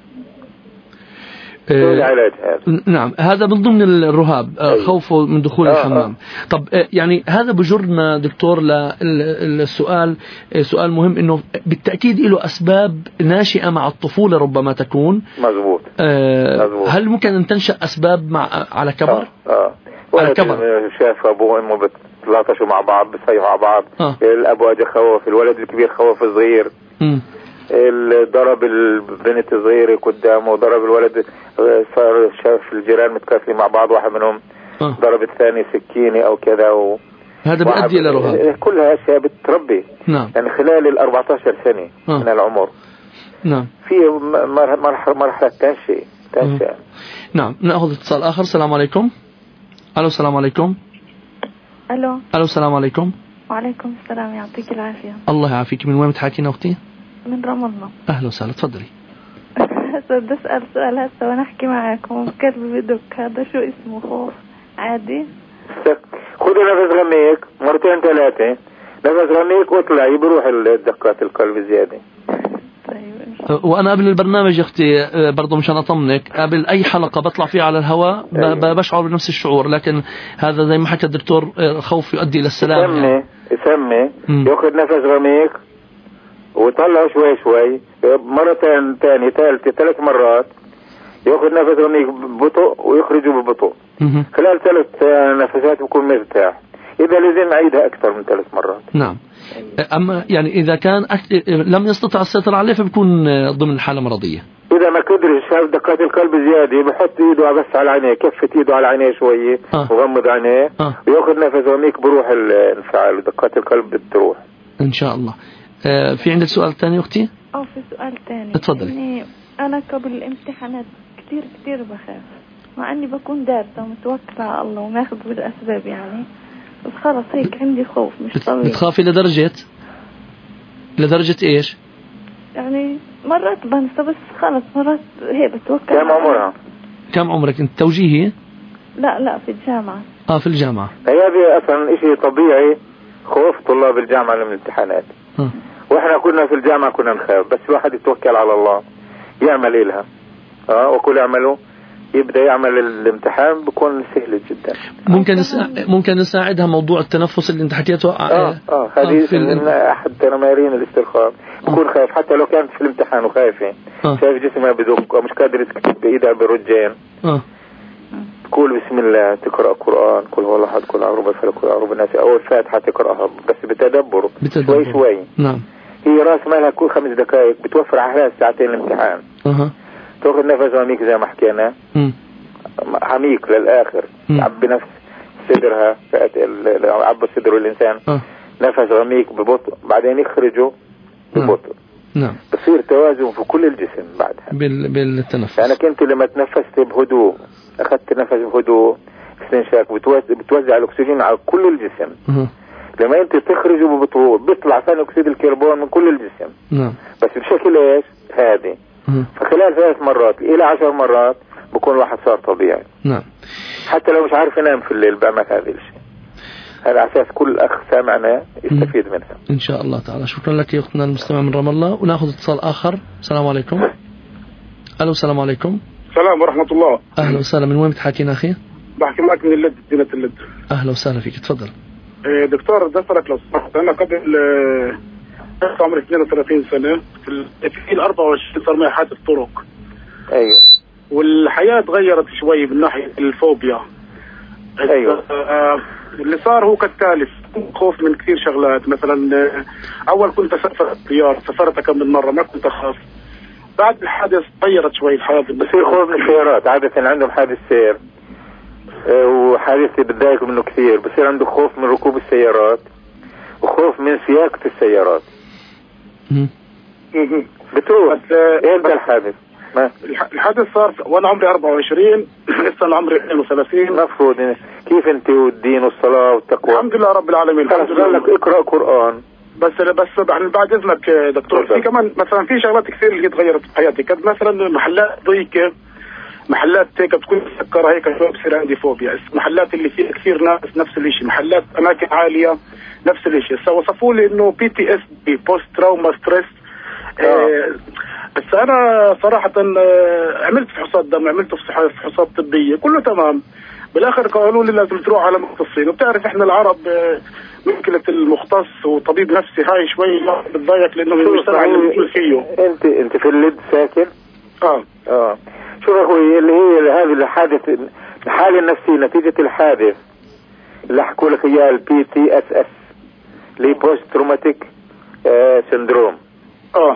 العلاج هذا. نعم هذا من ضمن الرهاب، خوفه من دخول آه الحمام. آه. طب يعني هذا بجرنا دكتور للسؤال، سؤال مهم، انه بالتأكيد له اسباب ناشئة مع الطفولة ربما تكون. مزبوط. آه مزبوط. هل ممكن ان تنشأ اسباب مع على كبر؟ اه, آه. على كبر شاف ابوه وامه بتلاطشوا مع بعض بيصيحوا مع بعض. آه. الابو اجى خوف الولد الكبير، خوف الصغير. م. ضرب البنت الصغيرة قدامه، ضرب الولد، صار شاف الجيران متكافلين مع بعض، واحد منهم آه. ضرب الثاني سكينة أو كذا و... هذا بيؤدي إلى رهاب. كلها أشياء بتربي. نعم. يعني خلال ال أربعة عشر سنة آه. من العمر. نعم. في مرحلة مرحلة تنشئة تنشئة. نعم. نأخذ اتصال آخر. السلام عليكم. ألو السلام عليكم. ألو. ألو السلام عليكم. وعليكم السلام، يعطيك العافية. الله يعافيك. من وين بتحكينا أختي؟ من رام الله. أهلا وسهلا، تفضلي. هسه بدي أسأل سؤال هسه وأنا أحكي معكم. كلب بدك هذا شو اسمه؟ خوف عادي؟ خذي نفس غميك مرتين ثلاثة، نفس غميك واطلعي بروح الدقات القلب زيادة. طيب. وأنا قبل البرنامج أختي برضو مشان أطمنك، قبل أي حلقة بطلع فيها على الهواء أيوة. بشعر بنفس الشعور، لكن هذا زي ما حكى الدكتور خوف يؤدي إلى السلام. يسمي يعني. يسمي يأخذ نفس غميك وطلع شوي شوي، مرتين ثاني ثالثة ثلاث مرات، يأخذ نفس غميق ببطء ويخرجه ببطء. خلال ثلاث نفسات بكون مرتاح. إذا لازم أعيدها أكثر من ثلاث مرات. نعم. أما يعني إذا كان أك... لم يستطع السيطرة عليه فبكون ضمن حالة مرضية. إذا ما قدرش شاف دقات القلب زيادة بحط إيده بس على عينيه، كفة إيده على عينيه شوية آه. وغمض عينيه آه. ويأخذ نفس غميق بروح الانفعال ودقات القلب بتروح. إن شاء الله. آه في عندك سؤال ثاني أختي؟ أو في سؤال ثاني. اتفضلي. يعني أنا قبل الامتحانات كتير كتير بخاف، مع أني بكون دارسة ومتوكلة على الله وماخذ بالأسباب يعني، بس خلص هيك عندي خوف مش طبيعي. بتخافي لدرجة لدرجة إيش؟ يعني مرات بنسى بس خلص مرات هي بتوكل. كم عمرها؟ كم عمرك أنت؟ توجيهي؟ لا لا في الجامعة. آه في الجامعة. هي أصلا إشي طبيعي خوف طلاب الجامعة من الامتحانات. آه. واحنا كنا في الجامعة كنا نخاف، بس الواحد يتوكل على الله يعمل إلها. اه وكل يعمله يبدأ يعمل الامتحان بكون سهل جدا. ممكن نسا... ممكن نساعدها موضوع التنفس اللي انت حكيته. اه اه هذه من احد تمارين الاسترخاء. بكون خايف حتى لو كانت في الامتحان وخايفة آه. شايف جسمها بدق ومش قادر تكتب بإيدها برجين. اه تقول بسم الله، تقرأ قرآن، كل هو الله أحد، كل أعوذ بالفلق، كل أعوذ بالناس، أول فاتحة تقرأها بس بتدبر, بتدبر شوي شوي. نعم. هي راس مالها كل خمس دقائق بتوفر عليها ساعتين الامتحان. أه. تأخذ نفس عميق زي ما حكينا. م. عميق للآخر. عبي نفس صدرها، عبي صدر الإنسان. أه. نفس عميق ببطء، بعدين يخرجه ببطء. نعم. بصير توازن في كل الجسم بعدها. بال بالتنفس. يعني كنت لما تنفست بهدوء، أخذت نفس بهدوء، استنشاق، بتوزع, بتوزع الأكسجين على كل الجسم. أه. لما انت تخرجه ببطء بيطلع ثاني اكسيد الكربون من كل الجسم. نعم. بس بشكل ايش هادي. فخلال ثلاث مرات الى عشر مرات بكون الواحد صار طبيعي. نعم. حتى لو مش عارف ينام في الليل بعمل هذا الشيء. هذا اساس كل اخ سامعنا يستفيد منها ان شاء الله تعالى. شكرا لك يا اختنا المستمع من رام الله. وناخذ اتصال اخر. السلام عليكم. الو السلام عليكم. السلام ورحمه الله. اهلا وسهلا. من وين بتحكينا اخي؟ بحكي معك من اللد، مدينه اللد. اهلا وسهلا فيك، تفضل. دكتور بدي اسالك لو سمحت، انا قبل عمري اثنين وثلاثين سنه في ال أربعة وعشرين صار معي حادث طرق. ايوه. والحياه تغيرت شوي من ناحيه الفوبيا. ايوه. اللي صار هو كالتالي، خوف من كثير شغلات. مثلا اول كنت اسافر الطيار، سافرت كم من مره ما كنت اخاف. بعد الحادث تغيرت شوي الحياه. بصير خوف من السيارات، عاده عندهم حادث سير وحادث بتضايق منه كثير، بصير عنده خوف من ركوب السيارات وخوف من سياقة السيارات. بتروح امتى الحادث؟ ما الحادث صار وانا عمري أربعة وعشرين، لسه انا عمري اثنين وثلاثين. مفروض كيف انت والدين والصلاه والتقوى؟ الحمد لله رب العالمين. الحمد لله. اقرا قران. بس بس بعد اذنك دكتور، في كمان مثلا في شغلات كثير اللي تغيرت في حياتي. كانت مثلا محلات ضيقه، محلات هيك بتكون مسكره هيك شوي بصير عندي فوبيا. محلات اللي فيها كثير ناس نفس الشيء، محلات اماكن عاليه نفس الشيء. وصفوا لي انه بي تي اس بي بوست تراوما ستريس. آه بس انا صراحه آه عملت فحوصات دم، عملت فحوصات طبيه، كله تمام. بالاخر قالوا لي لازم تروح على مختصين. وبتعرف احنا العرب آه مشكله المختص وطبيب نفسي هاي شوي بتضايق لانه المجتمع اللي بنقول فيه. انت انت في اللد ساكن؟ اه اه شوف اخوي، اللي هي هذه الحادث، الحاله النفسيه نتيجه الحادث اللي حكوا لك اياها البي تي اس اس اللي بوست تروماتيك سندروم. اه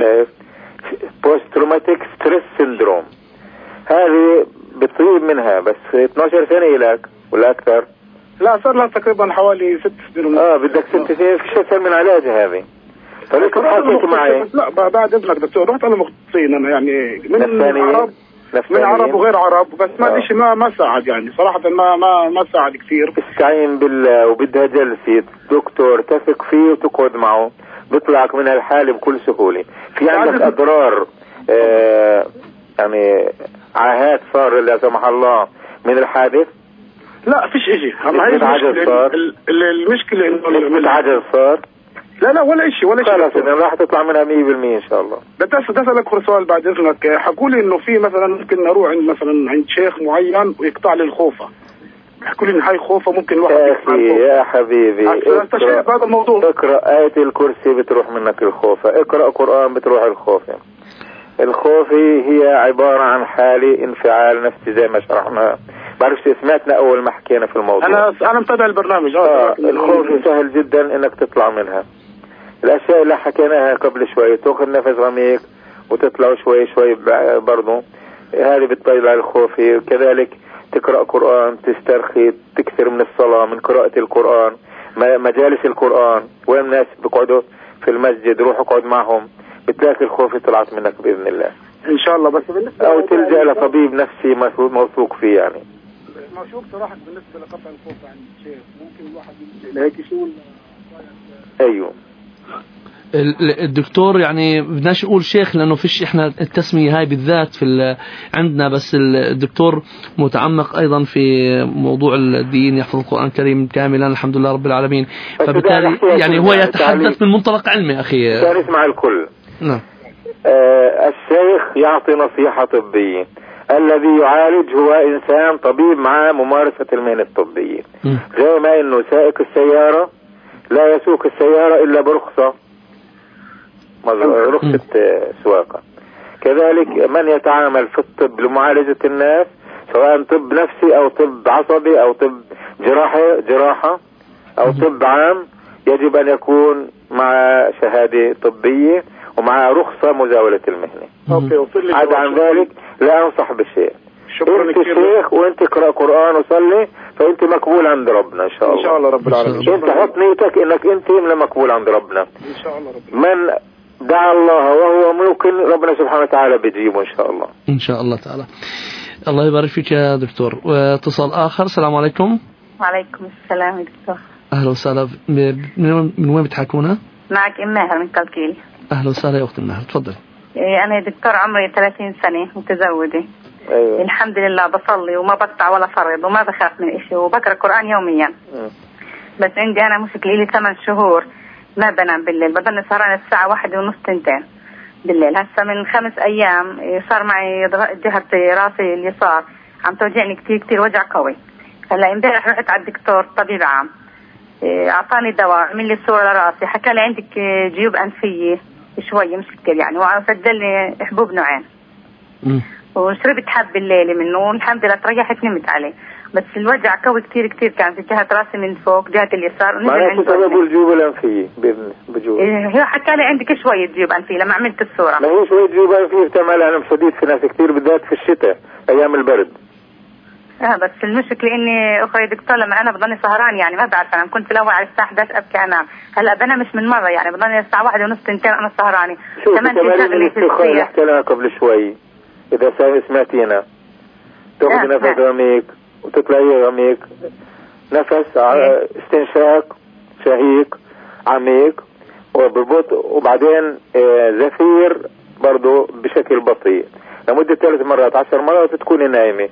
بوست تروماتيك ستريس سندروم. هذه بتصيب منها بس اثناشر سنه لك ولا اكثر؟ لا صار لها تقريبا حوالي ست سنين. اه بدك ست سنين. في شيء من علاجها هذه. طريقة حكيت معي. لا بعد اذنك دكتور، رحت على مختصين انا يعني من عرب من عرب وغير عرب، بس ما شيء ما ما ساعد يعني صراحه، ما ما ما ساعد كثير. استعين بالله وبدها جلسه دكتور تثق فيه وتقعد معه، بيطلعك من هالحاله بكل سهوله. في عندك اضرار آه يعني عاهات صار لا سمح الله من الحادث؟ لا فيش شيء. المشكله المشكله انه عجز صار. لا لا ولا شيء ولا شيء. خلاص اذا راح تطلع منها مية بالمية ان شاء الله. بدي اسالك اخر سؤال بعد اذنك. حكوا لي انه في مثلا ممكن اروح عند مثلا عند شيخ معين ويقطع لي الخوفه. حكوا لي ان هاي خوفه ممكن الواحد يا اخي يا حبيبي اقرا هذا الموضوع. اقرا آية الكرسي بتروح منك الخوفه، اقرا قرآن بتروح الخوفه. الخوفه هي عباره عن حاله انفعال نفسي زي ما شرحنا. بعرفش سمعتنا اول ما حكينا في الموضوع. انا انا متابع البرنامج. اه الخوف سهل جدا انك تطلع منها. الاشياء اللي حكيناها قبل شوي، تاخذ نفس عميق وتطلع شوي شوي برضه، هذه بتطلع الخوف. كذلك تقرا قران، تسترخي، تكثر من الصلاه، من قراءه القران، مجالس القران. وين الناس بيقعدوا في المسجد روح اقعد معهم، بتلاقي الخوف طلعت منك باذن الله ان شاء الله. بس بالنسبه او تلجا لطبيب نفسي موثوق فيه يعني. موثوق صراحه بالنسبه لقطع الخوف عن الشيخ، ممكن الواحد يلجا لهيك شيء. ايوه الدكتور يعني بدناش نقول شيخ لانه فيش احنا التسميه هاي بالذات في عندنا، بس الدكتور متعمق ايضا في موضوع الدين، يحفظ القران الكريم كاملا الحمد لله رب العالمين. فبالتالي يعني هو يتحدث من منطلق علمي اخي. كان اسمع الكل. نعم. آه الشيخ يعطي نصيحه طبيه، الذي يعالج هو انسان طبيب مع ممارسه المهنه الطبيه. زي ما انه سائق السياره لا يسوق السياره الا برخصه، رخصة سواقة. كذلك من يتعامل في الطب لمعالجة الناس، سواء طب نفسي او طب عصبي او طب جراحة جراحة او طب عام، يجب ان يكون مع شهادة طبية ومع رخصة مزاولة المهنة. عدا عن ذلك لا انصح بالشيء. انت شيخ وانت اقرأ قرآن وصلي، فانت مقبول عند ربنا ان شاء الله. ان شاء الله رب العالمين. انت حط نيتك انك انت مقبول عند ربنا ان شاء الله رب العالمين. من دعا الله وهو ممكن ربنا سبحانه وتعالى بيجيبه ان شاء الله. ان شاء الله تعالى. الله يبارك فيك يا دكتور. واتصال اخر. السلام عليكم. وعليكم السلام يا دكتور. اهلا وسهلا. من وين بتحكونا؟ معك ام ماهر من كلكيل. اهلا وسهلا يا اخت ماهر، تفضل. انا دكتور عمري ثلاثين سنه متزوجه. أيوة. الحمد لله بصلي وما بقطع ولا فرض وما بخاف من شيء وبقرا قران يوميا. م. بس عندي انا مشكله لي ثمان شهور ما بنام بالليل، بضل سهران الساعة واحدة ونص تنتين بالليل. هسه من خمس أيام صار معي جهة راسي اليسار عم توجعني كتير كتير وجع قوي. هلا امبارح رحت على الدكتور طبيب عام، أعطاني دواء، عمل لي صورة لراسي، حكى لي عندك جيوب أنفية شوية مش كتير يعني، وسجل لي حبوب نوعين. وشربت حب بالليل منه والحمد لله تريحت نمت عليه. بس الوجع قوي كتير كتير كان في جهة راسي من فوق جهة اليسار. معناته سببه الجيوب الأنفية بجوز. إيه هي حكى لي عندك شوية جيوب أنفية لما عملت الصورة. ما هي شوية جيوب أنفية بتعمل ألم شديد في ناس كتير بالذات في الشتاء أيام البرد. اه بس المشكلة إني أخوي دكتور لما أنا بضلني سهران يعني ما بعرف أنا كنت الأول على الساعة إحدى عشر أبكي أنام. هلا بنام مش من مرة يعني بضلني الساعة واحدة ونص تنتين أنا سهرانة. كمان في شغلة في حكي لها قبل شوي إذا سمعتينا تاخذ نفس عميق وتطلعي عميق نفس استنشاق شهيق عميق وببطء وبعدين زفير برضو بشكل بطيء لمدة ثلاث مرات عشر مرات تكوني نايمة.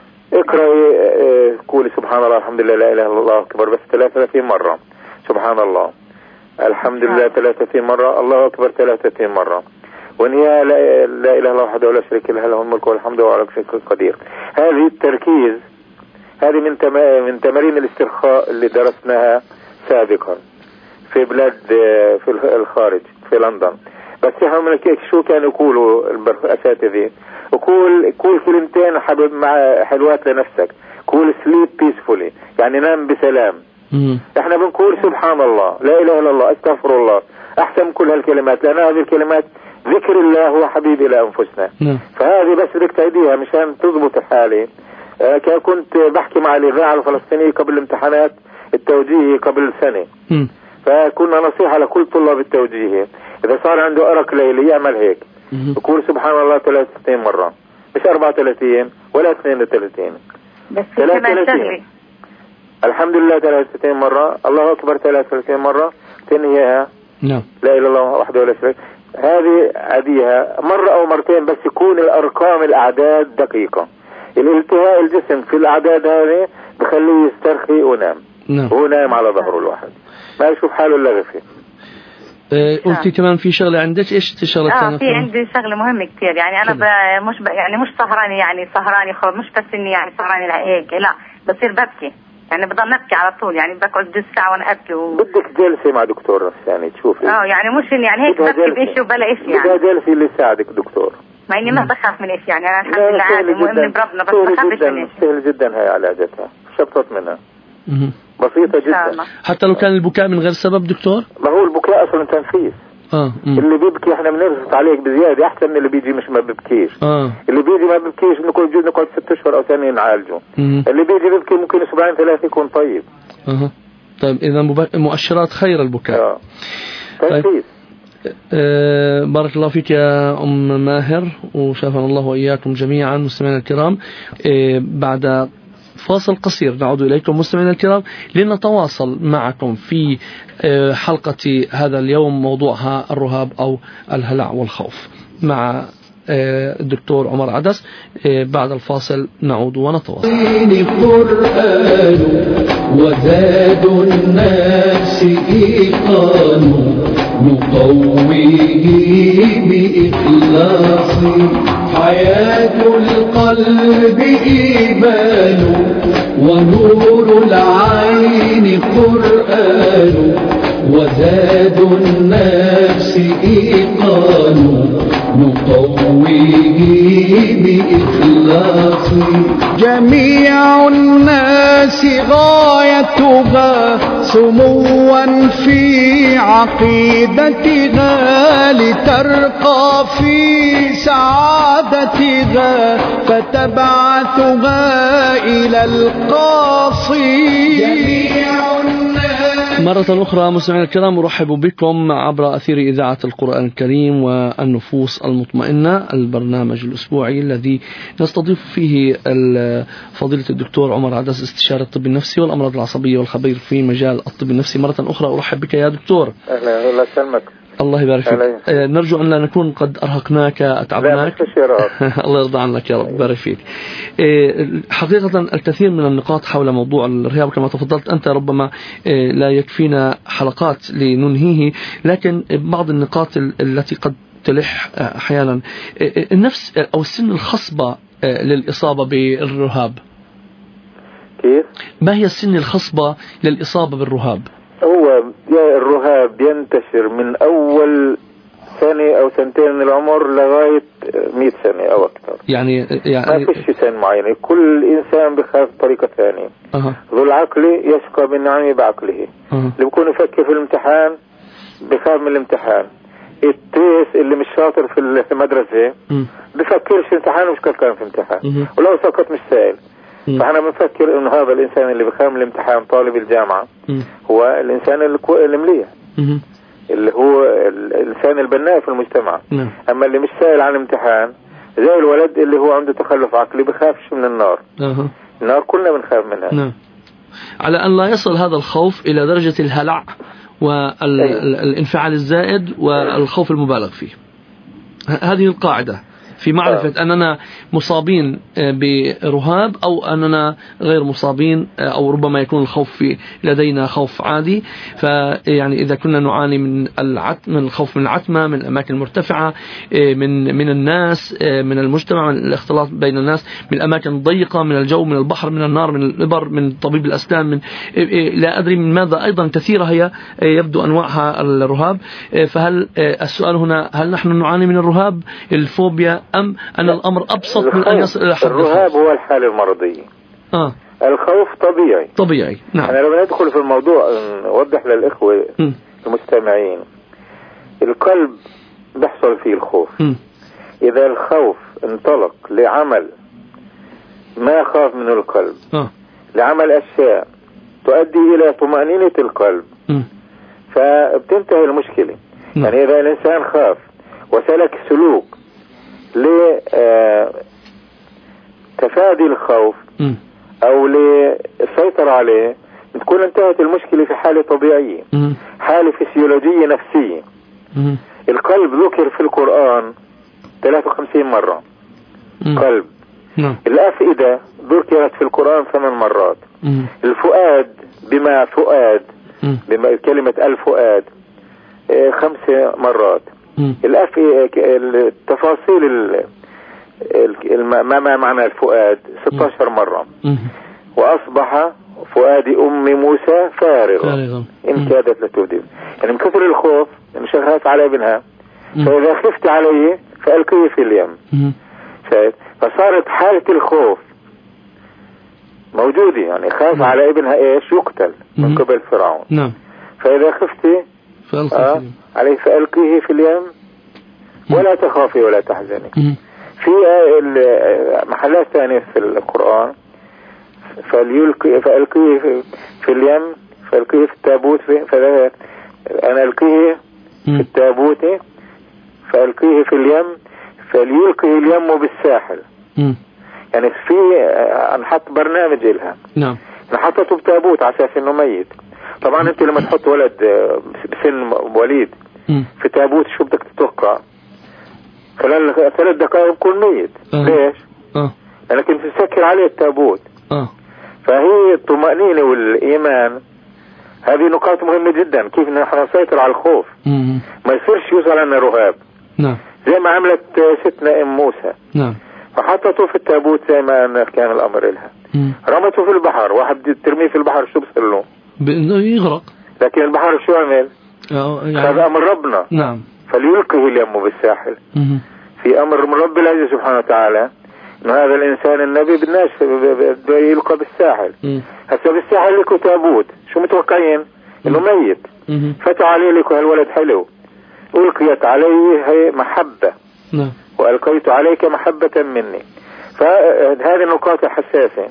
اقرأي قولي سبحان الله الحمد لله لا إله إلا الله أكبر بس ثلاثة وثلاثين مرة. سبحان الله الحمد لله ثلاثة وثلاثين مرة الله أكبر ثلاثة وثلاثين مرة. وانها لا, لا إله إلا الله وحده لا شريك له له الملك والحمد وعلى كل شيء قدير. هذه التركيز هذه من تم... من تمارين الاسترخاء اللي درسناها سابقا في بلاد في الخارج في لندن. بس هم شو كانوا يقولوا الأساتذة وقول قول كلمتين حبيب مع حلوات لنفسك قول سليب بيسفولي يعني نام بسلام. مم. احنا بنقول سبحان الله لا إله إلا الله استغفر الله أحسن كل هالكلمات لأن هذه الكلمات ذكر الله هو حبيب إلى أنفسنا. مم. فهذه بس بدك تعيديها مشان تضبط الحالة. آه كنت بحكي مع الإذاعة الفلسطينية قبل الامتحانات التوجيهي قبل سنة. مم. فكنا نصيحة لكل طلاب التوجيهي إذا صار عنده أرق ليلي يعمل هيك يقول سبحان الله ثلاثة وثلاثين مرة مش أربعة وثلاثين ولا اثنين وثلاثين بس كمان شغلي الحمد لله ثلاثة وثلاثين مرة الله أكبر ثلاثة وثلاثين مرة تنهيها نعم لا إله إلا الله وحده لا شريك. هذه عاديها مرة أو مرتين بس يكون الأرقام الأعداد دقيقة. الالتهاء الجسم في الأعداد هذه بخليه يسترخي ونام. نعم. هو نايم على ظهره الواحد ما يشوف حاله إلا غفي. أه قلتي كمان في شغلة عندك إيش الشغلة الثانية؟ آه في عندي شغلة مهمة كتير يعني أنا ب... مش ب... يعني مش سهراني يعني سهراني خالص مش بس إني يعني سهراني هيك لا بصير ببكي يعني بضل نبكي على طول يعني بقعد نص ساعة وانا ابكي و... بدك جلسة مع دكتور نفساني تشوفي اه يعني مش يعني هيك ببكي بإشي وبلا إشي يعني بدها جلسة اللي يساعدك دكتور. ما إني ما بخاف من إشي يعني أنا الحمد لله عادي مؤمن بربنا بس بخافش من إشي. سهل جدا هاي علاجتها شبطت منها بسيطة جدا. حتى لو كان البكاء من غير سبب دكتور؟ ما هو البكاء أصلا تنفيس. آه. اللي بيبكي احنا بنرفض عليك بزيادة احسن من اللي بيجي مش ما بيبكيش. آه. اللي بيجي ما بيبكيش نقول جوز نقعد ست اشهر او سنة نعالجه. اللي بيجي بيبكي ممكن اسبوعين ثلاثة يكون طيب. اها طيب اذا مؤشرات خير البكاء. اه تنفيس. طيب. أه بارك الله فيك يا ام ماهر وشافنا الله واياكم جميعا مستمعينا الكرام. أه بعد فاصل قصير نعود إليكم مستمعينا الكرام لنتواصل معكم في حلقة هذا اليوم موضوعها الرهاب أو الهلع والخوف مع الدكتور عمر عدس. بعد الفاصل نعود ونتواصل. القرآن وزاد الناس إيقان نقويه بإخلاص حياة القلب إيمان ونور العين قرآن وزاد الناس إيقان نقويه بإخلاص جميع الناس غايتها سموا في عقيدتها لترقى في سعادتها فتبعثها إلى القاصي. مرة أخرى مستمعينا الكرام أرحب بكم عبر أثير إذاعة القرآن الكريم والنفوس المطمئنة البرنامج الأسبوعي الذي نستضيف فيه فضيلة الدكتور عمر عدس استشاري الطب النفسي والأمراض العصبية والخبير في مجال الطب النفسي. مرة أخرى أرحب بك يا دكتور. أهلا الله يسلمك. الله يبارك فيك. آه نرجو أن لا نكون قد أرهقناك أتعبناك. الله يرضى عنك يا رب بارك فيك. آه حقيقة الكثير من النقاط حول موضوع الرهاب كما تفضلت أنت ربما آه لا يكفينا حلقات لننهيه لكن بعض النقاط التي قد تلح أحيانا آه النفس أو السن الخصبة آه للإصابة بالرهاب. كيف؟ ما هي السن الخصبة للإصابة بالرهاب؟ هو الرهاب ينتشر من أول سنة أو سنتين من العمر لغاية مئة سنة أو أكثر. يعني يعني ما فيش سن معين، كل إنسان بخاف بطريقة ثانية. أه. ذو العقل يشقى بالنعم بعقله. أه. اللي بيكون يفكر في الامتحان بخاف من الامتحان. التيس اللي مش شاطر في المدرسة بفكرش في امتحان ومش كان في امتحان. أه. ولو سقط مش سائل. أه. فاحنا بنفكر انه هذا الانسان اللي بخاف من الامتحان طالب الجامعة أه. هو الانسان اللي مليح. أه. اللي هو الإنسان البناء في المجتمع. نعم. أما اللي مش سائل عن الامتحان زي الولد اللي هو عنده تخلف عقلي بخافش من النار. أه. النار كلنا بنخاف منها. نعم. على أن لا يصل هذا الخوف إلى درجة الهلع والانفعال الزائد والخوف المبالغ فيه. هذه القاعدة في معرفة أننا مصابين برهاب أو أننا غير مصابين، أو ربما يكون الخوف في لدينا خوف عادي. فيعني إذا كنا نعاني من العتم، من الخوف من العتمة، من الأماكن المرتفعة، من من الناس، من المجتمع، من الاختلاط بين الناس، من الأماكن الضيقة، من الجو، من البحر، من النار، من الإبر، من طبيب الأسنان، من لا أدري من ماذا أيضا كثيرة هي يبدو أنواعها الرهاب. فهل السؤال هنا، هل نحن نعاني من الرهاب الفوبيا أم أن الأمر أبسط من أن يصل إلى حد الرهاب؟ هو الحالة المرضية. آه. الخوف طبيعي. طبيعي. نعم. أنا لما ندخل في الموضوع نوضح للإخوة م. المستمعين، القلب بيحصل فيه الخوف. م. إذا الخوف انطلق لعمل ما خاف منه القلب، آه. لعمل أشياء تؤدي إلى طمأنينة القلب، م. فبتنتهي المشكلة. م. يعني إذا الإنسان خاف وسلك سلوك لتفادي الخوف م. أو للسيطرة عليه، تكون انتهت المشكلة في حالة طبيعية، م. حالة فسيولوجية نفسية. م. القلب ذكر في القرآن ثلاثة وخمسين مرة. م. قلب. م. الأفئدة ذكرت في القرآن ثمان مرات. م. الفؤاد بما فؤاد م. بما كلمة الفؤاد خمس مرات. الأف التفاصيل ال... ما ما معنى الفؤاد ستة عشر مرة. وأصبح فؤاد أم موسى فارغا إن كادت لتبدي. يعني من كثر الخوف مش خاف على ابنها، فإذا خفت عليه فألقيه في اليم. شايف؟ فصارت حالة الخوف موجودة، يعني خاف على ابنها إيش يقتل من قبل فرعون. نعم. فإذا خفتي آه عليه فألقيه في اليم ولا تخافي ولا تحزني. في محلات ثانية في القرآن، فليلقي فألقيه في, في اليم، فألقيه في التابوت، في أنا ألقيه في التابوت فألقيه في اليم فليلقيه اليم بالساحل. يعني في نحط برنامج لها. نعم. نحطته بتابوت على أساس إنه ميت. طبعا أنت لما تحط ولد بسن وليد في تابوت شو بدك تتوقع؟ خلال ثلاث دقائق يكون ميت. أه. ليش؟ أه. لكن تسكر عليه التابوت. أه. فهي الطمأنينة والإيمان هذه نقاط مهمة جدا، كيف نحن نسيطر على الخوف. مم. ما يصيرش يوصل لنا رهاب. نعم. زي ما عملت ستنا أم موسى. نعم. فحطته في التابوت زي ما كان الأمر لها. مم. رمته في البحر، واحد ترميه في البحر شو بصير له؟ بأنه يغرق. لكن البحر شو عمل؟ يعني هذا أمر ربنا. نعم. فليلقه اليم بالساحل. مم. في أمر من رب العزيز سبحانه وتعالى إنه هذا الإنسان النبي بالناس بده يلقى بالساحل. هسه بالساحل لكو تابوت، شو متوقعين؟ إنه ميت. مم. فتح عليه لكو هالولد حلو، ألقيت عليه هي محبة. نعم. وألقيت عليك محبة مني. فهذه النقاط الحساسة.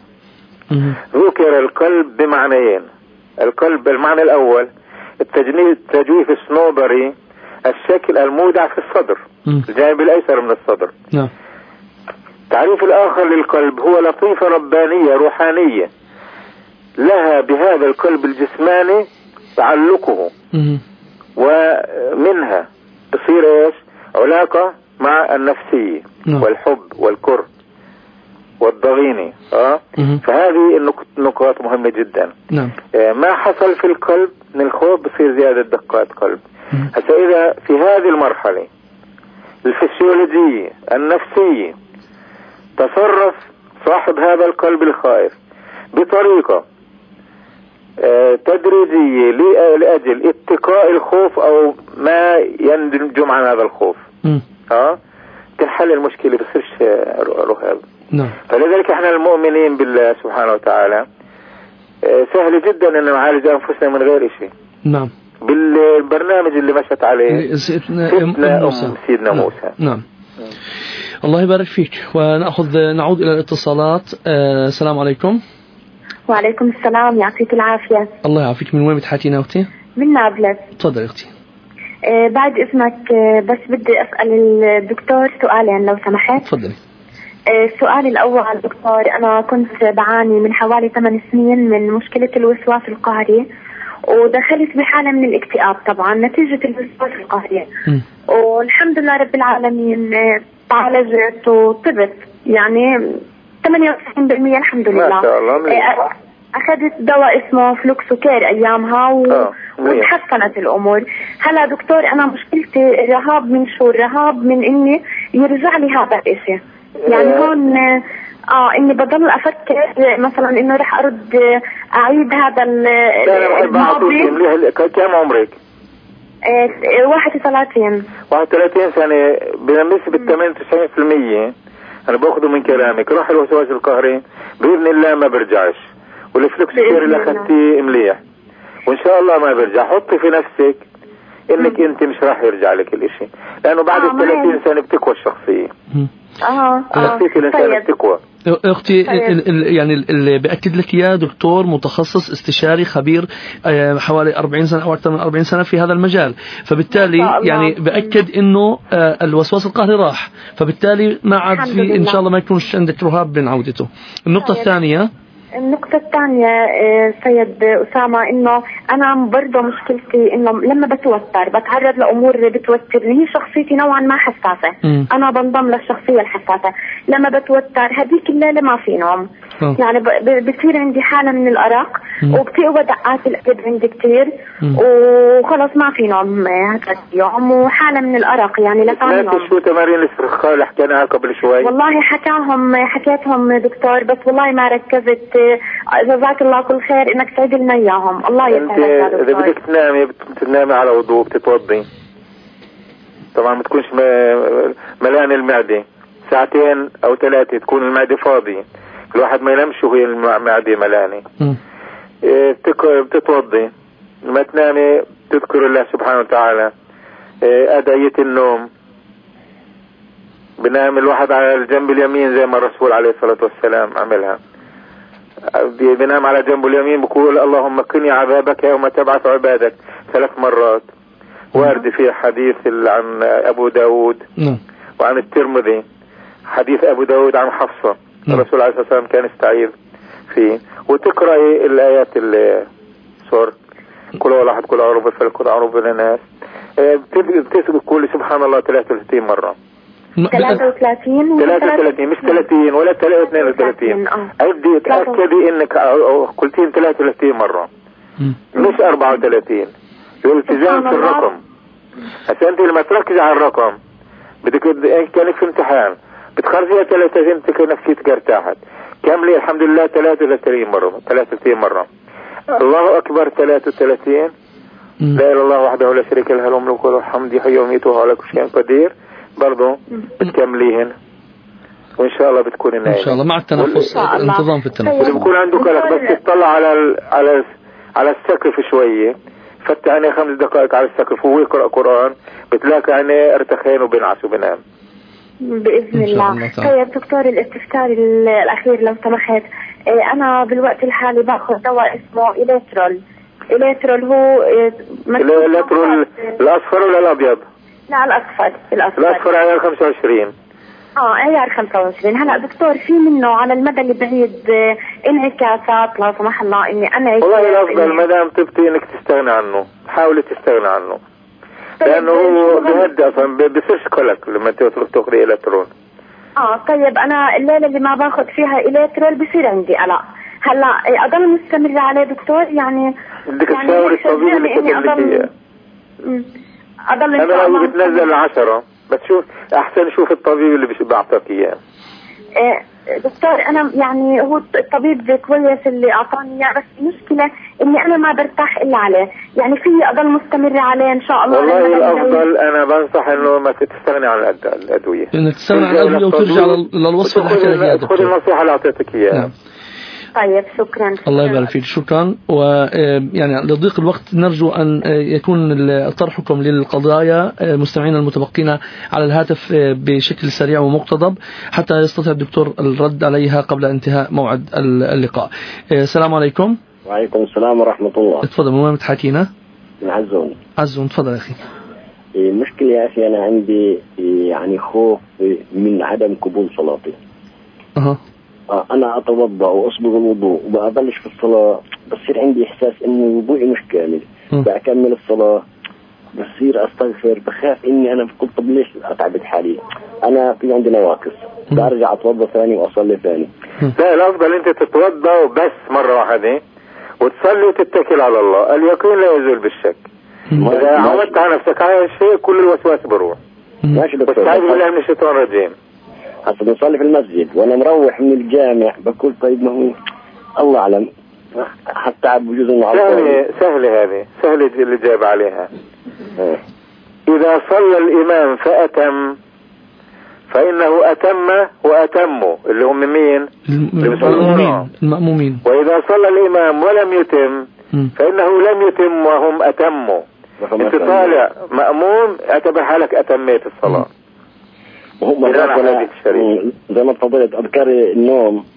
ذكر القلب بمعنيين. القلب المعنى الأول التجويف الصنوبري، الشكل المودع في الصدر، الجانب الأيسر من الصدر. نعم. تعريف الآخر للقلب هو لطيفة ربانية روحانية لها بهذا القلب الجسماني تعلقه، ومنها تصير إيش؟ علاقة مع النفسية. نعم. والحب والكره والضغينة. آه؟ فهذه النقاط مهمة جدا. نعم. آه ما حصل في القلب من الخوف بصير زيادة دقات قلب. هسا إذا في هذه المرحلة الفسيولوجية النفسية تصرف صاحب هذا القلب الخائف بطريقة آه تدريجية لأجل اتقاء الخوف أو ما ينجم عن هذا الخوف. م. اه تنحل المشكلة بصيرش رهاب. نعم. فلذلك احنا المؤمنين بالله سبحانه وتعالى سهل جدا ان نعالج انفسنا من غير شيء. نعم. بالبرنامج اللي مشت عليه سيدنا موسى. سيدنا نعم. موسى. نعم. الله يبارك فيك. ونأخذ نعود إلى الاتصالات. آه السلام عليكم. وعليكم السلام، يعطيك العافية. الله يعافيك. من وين بتحكينا أختي؟ من نابلس. تفضل أختي. آه بعد إذنك آه بس بدي أسأل الدكتور سؤالين لو سمحت. تفضلي. آه السؤال الأول دكتور، أنا كنت بعاني من حوالي ثمان سنين من مشكلة الوسواس القهري، ودخلت بحالة من الاكتئاب طبعا نتيجة الوسواس القهري. م. والحمد لله رب العالمين تعالجت وطبت يعني ثمانية وتسعين بالمئة الحمد لله. ما شاء الله. أخذت دواء اسمه فلوكسوكير أيامها و... وتحسنت الأمور. هلا دكتور أنا مشكلتي رهاب من شو الرهاب من إني يرجع لي هذا الإشي يعني أه. هون اه اني بضل افكر مثلا انه رح ارد اعيد هذا الماضي. كم عمرك؟ اه واحد وثلاثين. واحد وثلاثين سنة. بنسبة ثمانية وتسعين بالمئة انا باخده من كلامك روح الوسواس القهري بإذن الله ما برجعش، والفلوكسوكير اللي اخذتيه مليح وان شاء الله ما برجع. حطي في نفسك انك انت مش راح يرجع لك الاشي، لانه بعد آه الثلاثين سنة بتقوى الشخصية. اه اه الانسان بتقوى. اختي يعني اللي بأكد لك يا دكتور متخصص استشاري خبير حوالي أربعين سنة او اكثر من أربعين سنة في هذا المجال، فبالتالي يعني بأكد انه الوسواس القهري راح، فبالتالي ما عاد في ان شاء الله ما يكونش عندك رهاب من عودته. النقطة الثانية النقطة الثانية سيد أسامة إنه أنا برضه مشكلتي إنه لما بتوتر بتعرض لأمور بتوترني. هي شخصيتي نوعا ما حساسة. م. أنا بنضم للشخصية الحساسة. لما بتوتر هذيك الليلة ما في نوم. م. يعني بصير عندي حالة من الأرق وبتقوى دقات القلب عندي كتير وخلص ما في نوم هذا اليوم وحالة من الأرق يعني لثاني يوم. شو تمارين الاسترخاء اللي حكيناها قبل شوي؟ والله حكاهم حكيتهم دكتور بس والله ما ركزت. جزاك الله كل خير انك تعيد لنا اياهم. الله يسعدك يا دكتور. اذا بدك تنامي بتنامي على وضوء بتتوضي طبعا ما تكونش ملان المعدة ساعتين او ثلاثة تكون المعدة فاضية. الواحد ما ينامش وهي المعدة ملانة. بتتوضي ما تنامي تذكر الله سبحانه وتعالى. أدعية النوم بنام الواحد على الجنب اليمين زي ما الرسول عليه الصلاة والسلام عملها. بنام على جنب اليمين بقول اللهم قني عذابك يوم تبعث عبادك ثلاث مرات. وارد في حديث عن أبو داود وعن الترمذي حديث أبو داود عن حفصة الرسول عليه الصلاة والسلام كان يستعيذ فيه. وتقرأ الآيات اللي صور كل واحد كل أعرف بالفلك كل أعرف بالناس. تقول سبحان الله ثلاثة وثلاثين مرة. ثلاثة وثلاثين ثلاثة وثلاثين مش ثلاثين ولا اثنين وثلاثين. أدي تأكدي إنك قلتين ثلاثة وثلاثين مرة مش أربعة وثلاثين. الالتزام في الرقم. هسه أنت لما تركز على الرقم بدك كانك في امتحان بتخرجيها ثلاثة وثلاثين تكون نفسيتك ارتاحت. كملي الحمد لله ثلاثة وثلاثين مرة ثلاثة وثلاثين مرة. الله أكبر ثلاثة وثلاثين. لا إله إلا الله وحده لا شريك له له الملك وله الحمد يحيي ويميت وهو على كل شيء قدير. برضو بتكمليهن وإن شاء الله بتكون النهاية إن شاء الله مع التنفس الانتظام في التنفس. واللي بكون عنده قلق بس تطلع على ال على ال على السقف شوية فتح عينيه خمس دقائق على السقف وهو يقرأ قرآن بتلاقي عينيه ارتخين وبينعس وبينام بإذن الله. طيب دكتور الاستفسار الأخير لو سمحت. أنا بالوقت الحالي باخذ دواء اسمه إليترول. إليترول هو الإليترول الأصفر ولا الأبيض؟ لا الأصفر. الأصفر الأصفر عيار خمسة وعشرين. اه عيار خمسة وعشرين. هلا دكتور في منه على المدى البعيد انعكاسات لا سمح الله اني انا والله الافضل ما دام تبتي انك تستغنى عنه حاولي تستغنى عنه لانه هو بيهدي اصلا بيصيرش قلق لما تترك تاخذي الكترون. اه طيب انا الليله اللي ما باخذ فيها الكترول بصير عندي قلق. هلا اضل مستمره عليه دكتور يعني بدك تشاوري الطبيب اللي كتب لك اياه. اضل انا لو بتنزل عشرة بس شوف احسن شوف الطبيب اللي بيعطيك اياه. دكتور أنا يعني هو الطبيب كويس اللي أعطاني إياه، بس المشكلة إني أنا ما برتاح إلا عليه، يعني في أضل مستمرة عليه إن شاء الله. والله الأفضل أنا بنصح إنه ما تستغني عن الأدوية، إنك تستغني عن الأدوية وترجع للوصفة اللي حكيت لك خذ النصيحة اللي أعطيتك إياها. نعم. طيب شكرا. الله يبارك فيك، شكرا. ويعني لضيق الوقت نرجو أن يكون طرحكم للقضايا مستمعين المتبقين على الهاتف بشكل سريع ومقتضب حتى يستطيع الدكتور الرد عليها قبل انتهاء موعد اللقاء. السلام عليكم. وعليكم السلام ورحمة الله. اتفضل. من وين بتحكينا؟ من عزون. عزون، تفضل يا أخي. المشكلة يا أخي أنا عندي يعني خوف من عدم قبول صلاتي. أها. أنا أتوضأ وأصبغ الوضوء وبأبلش في الصلاة، بصير عندي إحساس إنه وضوئي مش كامل. بأكمل الصلاة بصير أستغفر، بخاف إني أنا بقول طب ليش أتعب حالي؟ أنا في عندي نواقص، برجع أتوضأ ثاني وأصلي ثاني. لا، الأفضل أنت تتوضأ بس مرة واحدة وتصلي وتتكل على الله، اليقين لا يزول بالشك. إذا عودت على نفسك على الشيء كل الوسواس بروح. ماشي دكتور. واستعيذ بالله من الشيطان الرجيم. حتى بنصلي في المسجد وانا مروح من الجامع بقول طيب ما هو الله اعلم حتى بجوز انه سهله سهله هذه سهله اللي جايب عليها. اه. اذا صلى الامام فاتم فانه اتم واتموا اللي هم مين؟ المأمومين. المأمومين. واذا صلى الامام ولم يتم فانه لم يتم وهم اتموا. انت طالع مأموم اعتبر حالك اتميت الصلاه. وهم زي ما تفضلت أذكار النوم.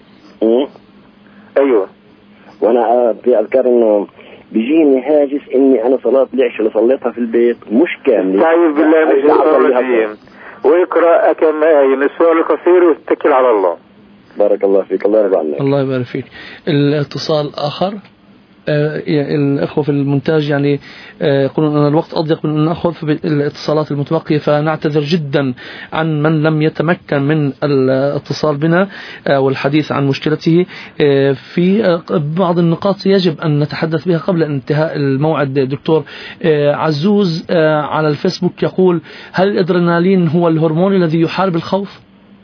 أيوة. وأنا في أذكار النوم بيجيني هاجس إني أنا صلاة العشاء اللي صليتها في البيت مش كاملة. استعيذ بالله من الشيطان الرجيم ويقرأ كم آية من السور القصير ويتكل على الله. بارك الله فيك. الله يرضى عنك. الله يبارك فيك. الاتصال آخر. الأخوة في المونتاج يعني يقولون أن الوقت أضيق من أن نأخذ في الاتصالات المتبقية، فنعتذر جدا عن من لم يتمكن من الاتصال بنا والحديث عن مشكلته. في بعض النقاط يجب أن نتحدث بها قبل انتهاء الموعد. دكتور عزوز على الفيسبوك يقول: هل الأدرينالين هو الهرمون الذي يحارب الخوف؟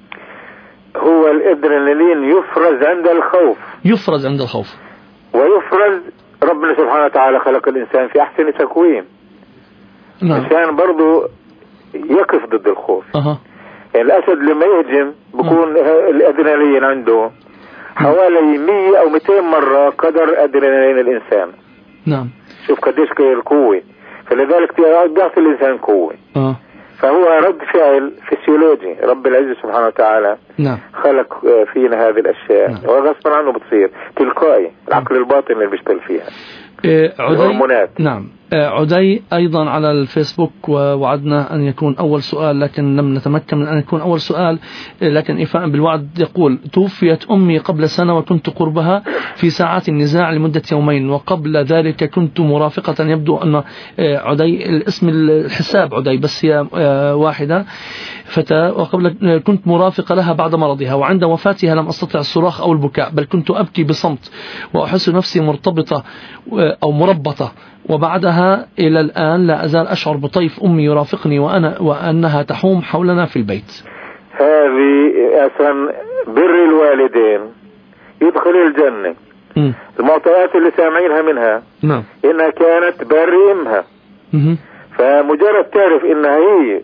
هو الأدرينالين يفرز عند الخوف. يفرز عند الخوف ويفرز. ربنا سبحانه وتعالى خلق الإنسان في أحسن تقويم. نعم. عشان برضو يقف ضد الخوف. أه. يعني الأسد لما يهجم بكون أه. الأدرينالين عنده حوالي مية أو مئتين مرة قدر أدرينالين الإنسان. نعم. شوف قديش القوة، فلذلك بيعطي الإنسان قوة. أه. فهو رد فعل فسيولوجي. رب العزة سبحانه وتعالى نعم. خلق فينا هذه الأشياء. نعم. وغصبا عنه بتصير تلقائي. العقل الباطن اللي بيشتغل فيها. عدي. نعم. عدي أيضا على الفيسبوك، ووعدنا أن يكون أول سؤال لكن لم نتمكن من أن يكون أول سؤال، لكن إيفاء بالوعد يقول: توفيت أمي قبل سنة وكنت قربها في ساعات النزاع لمدة يومين، وقبل ذلك كنت مرافقة. يبدو أن عدي الاسم الحساب عدي بس هي واحدة فتاة، وقبل كنت مرافقة لها بعد مرضها، وعند وفاتها لم أستطع الصراخ أو البكاء بل كنت أبكي بصمت وأحس نفسي مرتبطة أو مربطة، وبعدها إلى الآن لا أزال أشعر بطيف أمي يرافقني وأنا وأنها تحوم حولنا في البيت. هذه أصلا بر الوالدين يدخل الجنة. م. المعطيات اللي سامعينها منها نعم. إنها كانت بر أمها. م. فمجرد تعرف إنها هي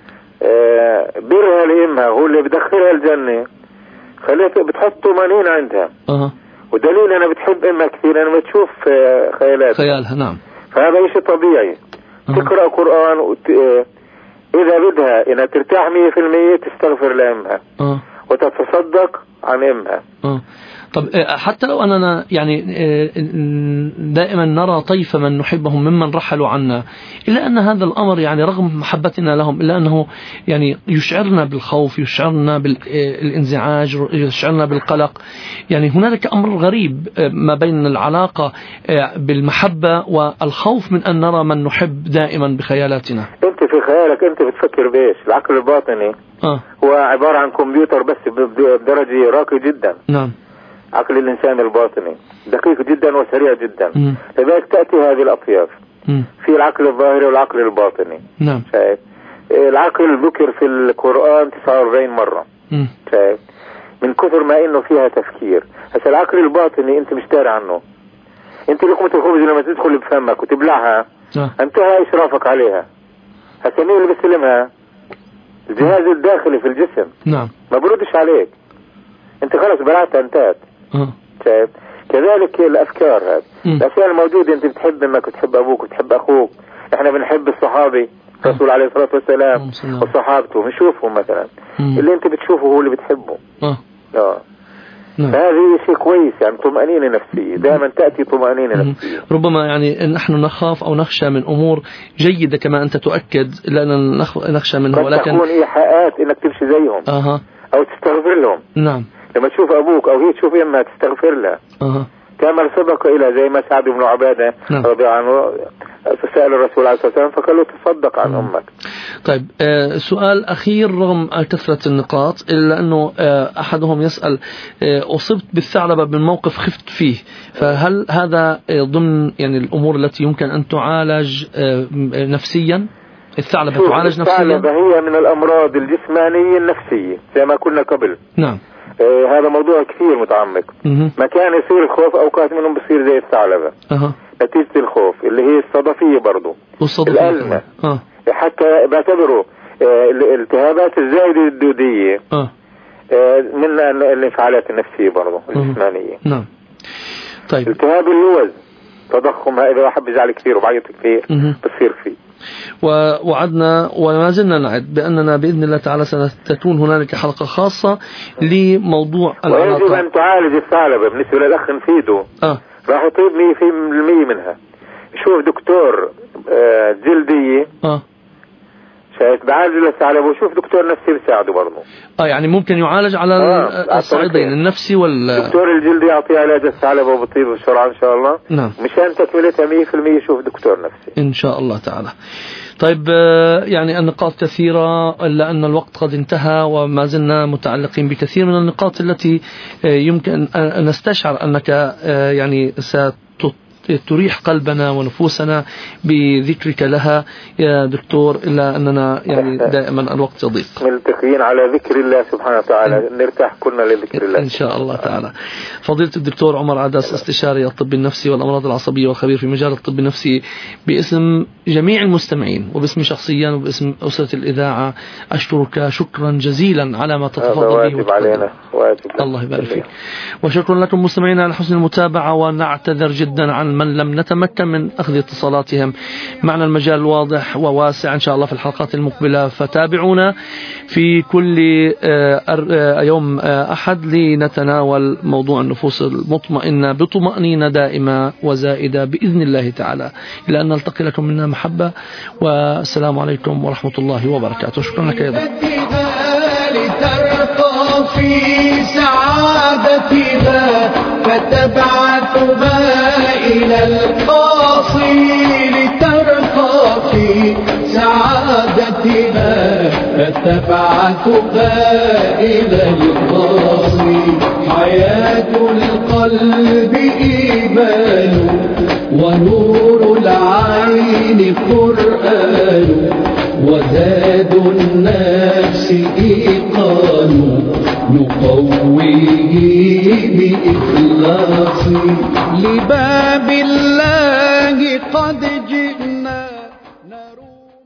برها لأمها هو اللي بدخلها الجنة، خليتها بتحط طمأنينة عندها. أه. ودليل أنا بتحب أمها كثير أنا بتشوف خيالاتها خيالها. نعم. فهذا شيء طبيعي. أه. تقرأ قرآن وت... إذا بدها إنها ترتاح مية في المية تستغفر لأمها. أه. وتتصدق عن أمها. أه. طب حتى لو أننا يعني دائما نرى طيف من نحبهم ممن رحلوا عنا، إلا أن هذا الأمر يعني رغم محبتنا لهم إلا أنه يعني يشعرنا بالخوف، يشعرنا بالانزعاج، يشعرنا بالقلق. يعني هنالك أمر غريب ما بين العلاقة بالمحبة والخوف من أن نرى من نحب دائما بخيالاتنا. أنت في خيالك أنت بتفكر بإيش؟ العقل الباطني آه. هو عبارة عن كمبيوتر بس بدرجة راقية جدا. نعم. عقل الإنسان الباطني دقيق جدا وسريع جدا. لذلك تأتي هذه الأطياف. م. في العقل الظاهري والعقل الباطني. نعم. شايف؟ العقل ذكر في القرآن تسعة وأربعين مرة. شايف؟ من كثر ما انه فيها تفكير. هسا العقل الباطني انت مش داري عنه. انت لقمة الخبز لما تدخل بفمك وتبلعها آه. انتهى اشرافك عليها. هسا مين اللي بيستلمها؟ الجهاز الداخلي في الجسم. نعم. ما بردش عليك، انت خلاص بلعتها انتهت. آه. شايف؟ كذلك الافكار هذه الاشياء الموجودة، انت بتحب امك وتحب ابوك وتحب اخوك. احنا بنحب الصحابي الرسول عليه الصلاة والسلام وصحابته بنشوفهم مثلا. مم. اللي انت بتشوفه هو اللي بتحبه. اه اه نعم. هذه شيء كويس، يعني طمأنينة نفسية، دائما تأتي طمأنينة نفسية. ربما يعني نحن نخاف أو نخشى من أمور جيدة كما أنت تؤكد، لأن نخشى منها، ولكن تكون إيحاءات إنك تمشي زيهم أها. أو تستغفر لهم. نعم. لما تشوف أبوك أو هي تشوف يمها تستغفر لها. أها. كما سبق إلى زي ما سعد بن عبادة نعم. رضي الله عنه فسأل الرسول عليه الصلاة والسلام فقال له تصدق عن أمك. طيب آه سؤال أخير رغم كثرة النقاط، إلا أنه آه أحدهم يسأل آه أصبت بالثعلبة من موقف خفت فيه، فهل هذا آه ضمن يعني الأمور التي يمكن أن تعالج آه نفسيا؟ الثعلبة تعالج نفسيا؟ الثعلبة هي من الأمراض الجسمانية النفسية زي ما كنا قبل. نعم. آه هذا موضوع كثير متعمق. مكان يصير الخوف أوقات منهم بصير زي الثعلبة. أه. نتيجة الخوف اللي هي الصدفية برضو الألمة. أه. حتى بعتبره آه الالتهابات الزايدة الدودية أه. آه من الانفعالات النفسية برضو الجسمانية. نعم. طيب. التهاب اللوز تضخم، إذا واحد بيزعل كثير وبعيط كثير بصير فيه. ووعدنا وما زلنا نعد بأننا بإذن الله تعالى ستكون هنالك حلقة خاصة لموضوع العلاقة. ويجب أن تعالج الثعلبة. بالنسبة للأخ نفيده آه. راح يطيب مية في المية منها. شوف دكتور آه جلدية آه. شايف بعالج الثعلبة، وشوف دكتور نفسي بيساعده برضه. اه يعني ممكن يعالج على آه. الصعيدين النفسي وال دكتور الجلدي يعطيه علاج الثعلبة وبطيب بسرعة إن شاء الله. نعم. مشان تكملتها مية في المية شوف دكتور نفسي إن شاء الله تعالى. طيب يعني النقاط كثيرة إلا أن الوقت قد انتهى، وما زلنا متعلقين بكثير من النقاط التي يمكن أن نستشعر أنك يعني ستريح قلبنا ونفوسنا بذكرك لها يا دكتور، إلا أننا يعني دائما الوقت يضيق. ملتقيين على ذكر الله سبحانه وتعالى، نرتاح كلنا لذكر الله إن شاء الله تعالى. فضيلة الدكتور عمر عدس، استشاري الطب النفسي والأمراض العصبية والخبير في مجال الطب النفسي، باسم جميع المستمعين وباسم شخصيا وباسم أسرة الإذاعة أشكرك شكرا جزيلا على ما تتفضل به. واجب علينا، واجب. الله يبارك فيك. وشكرا لكم مستمعينا على حسن المتابعة، ونعتذر جدا عن من لم نتمكن من أخذ اتصالاتهم. معنا المجال واضح وواسع إن شاء الله في الحلقات المقبلة، فتابعونا في كل يوم أحد لنتناول موضوع النفوس المطمئنة بطمأنينة دائمة وزائدة بإذن الله تعالى. إلى أن نلتقي لكم منا محبة، والسلام عليكم ورحمة الله وبركاته. شكرا لك أيضا. لترقى في سعادتها فتبعثها إلى القاصي، لترقى في سعادتها فتبعثها إلى القاصي. حياة القلب إيمان ونور العين قرآن، وزاد النفس إيقان نقويه بإخلاص. لباب الله قد جئنا نروح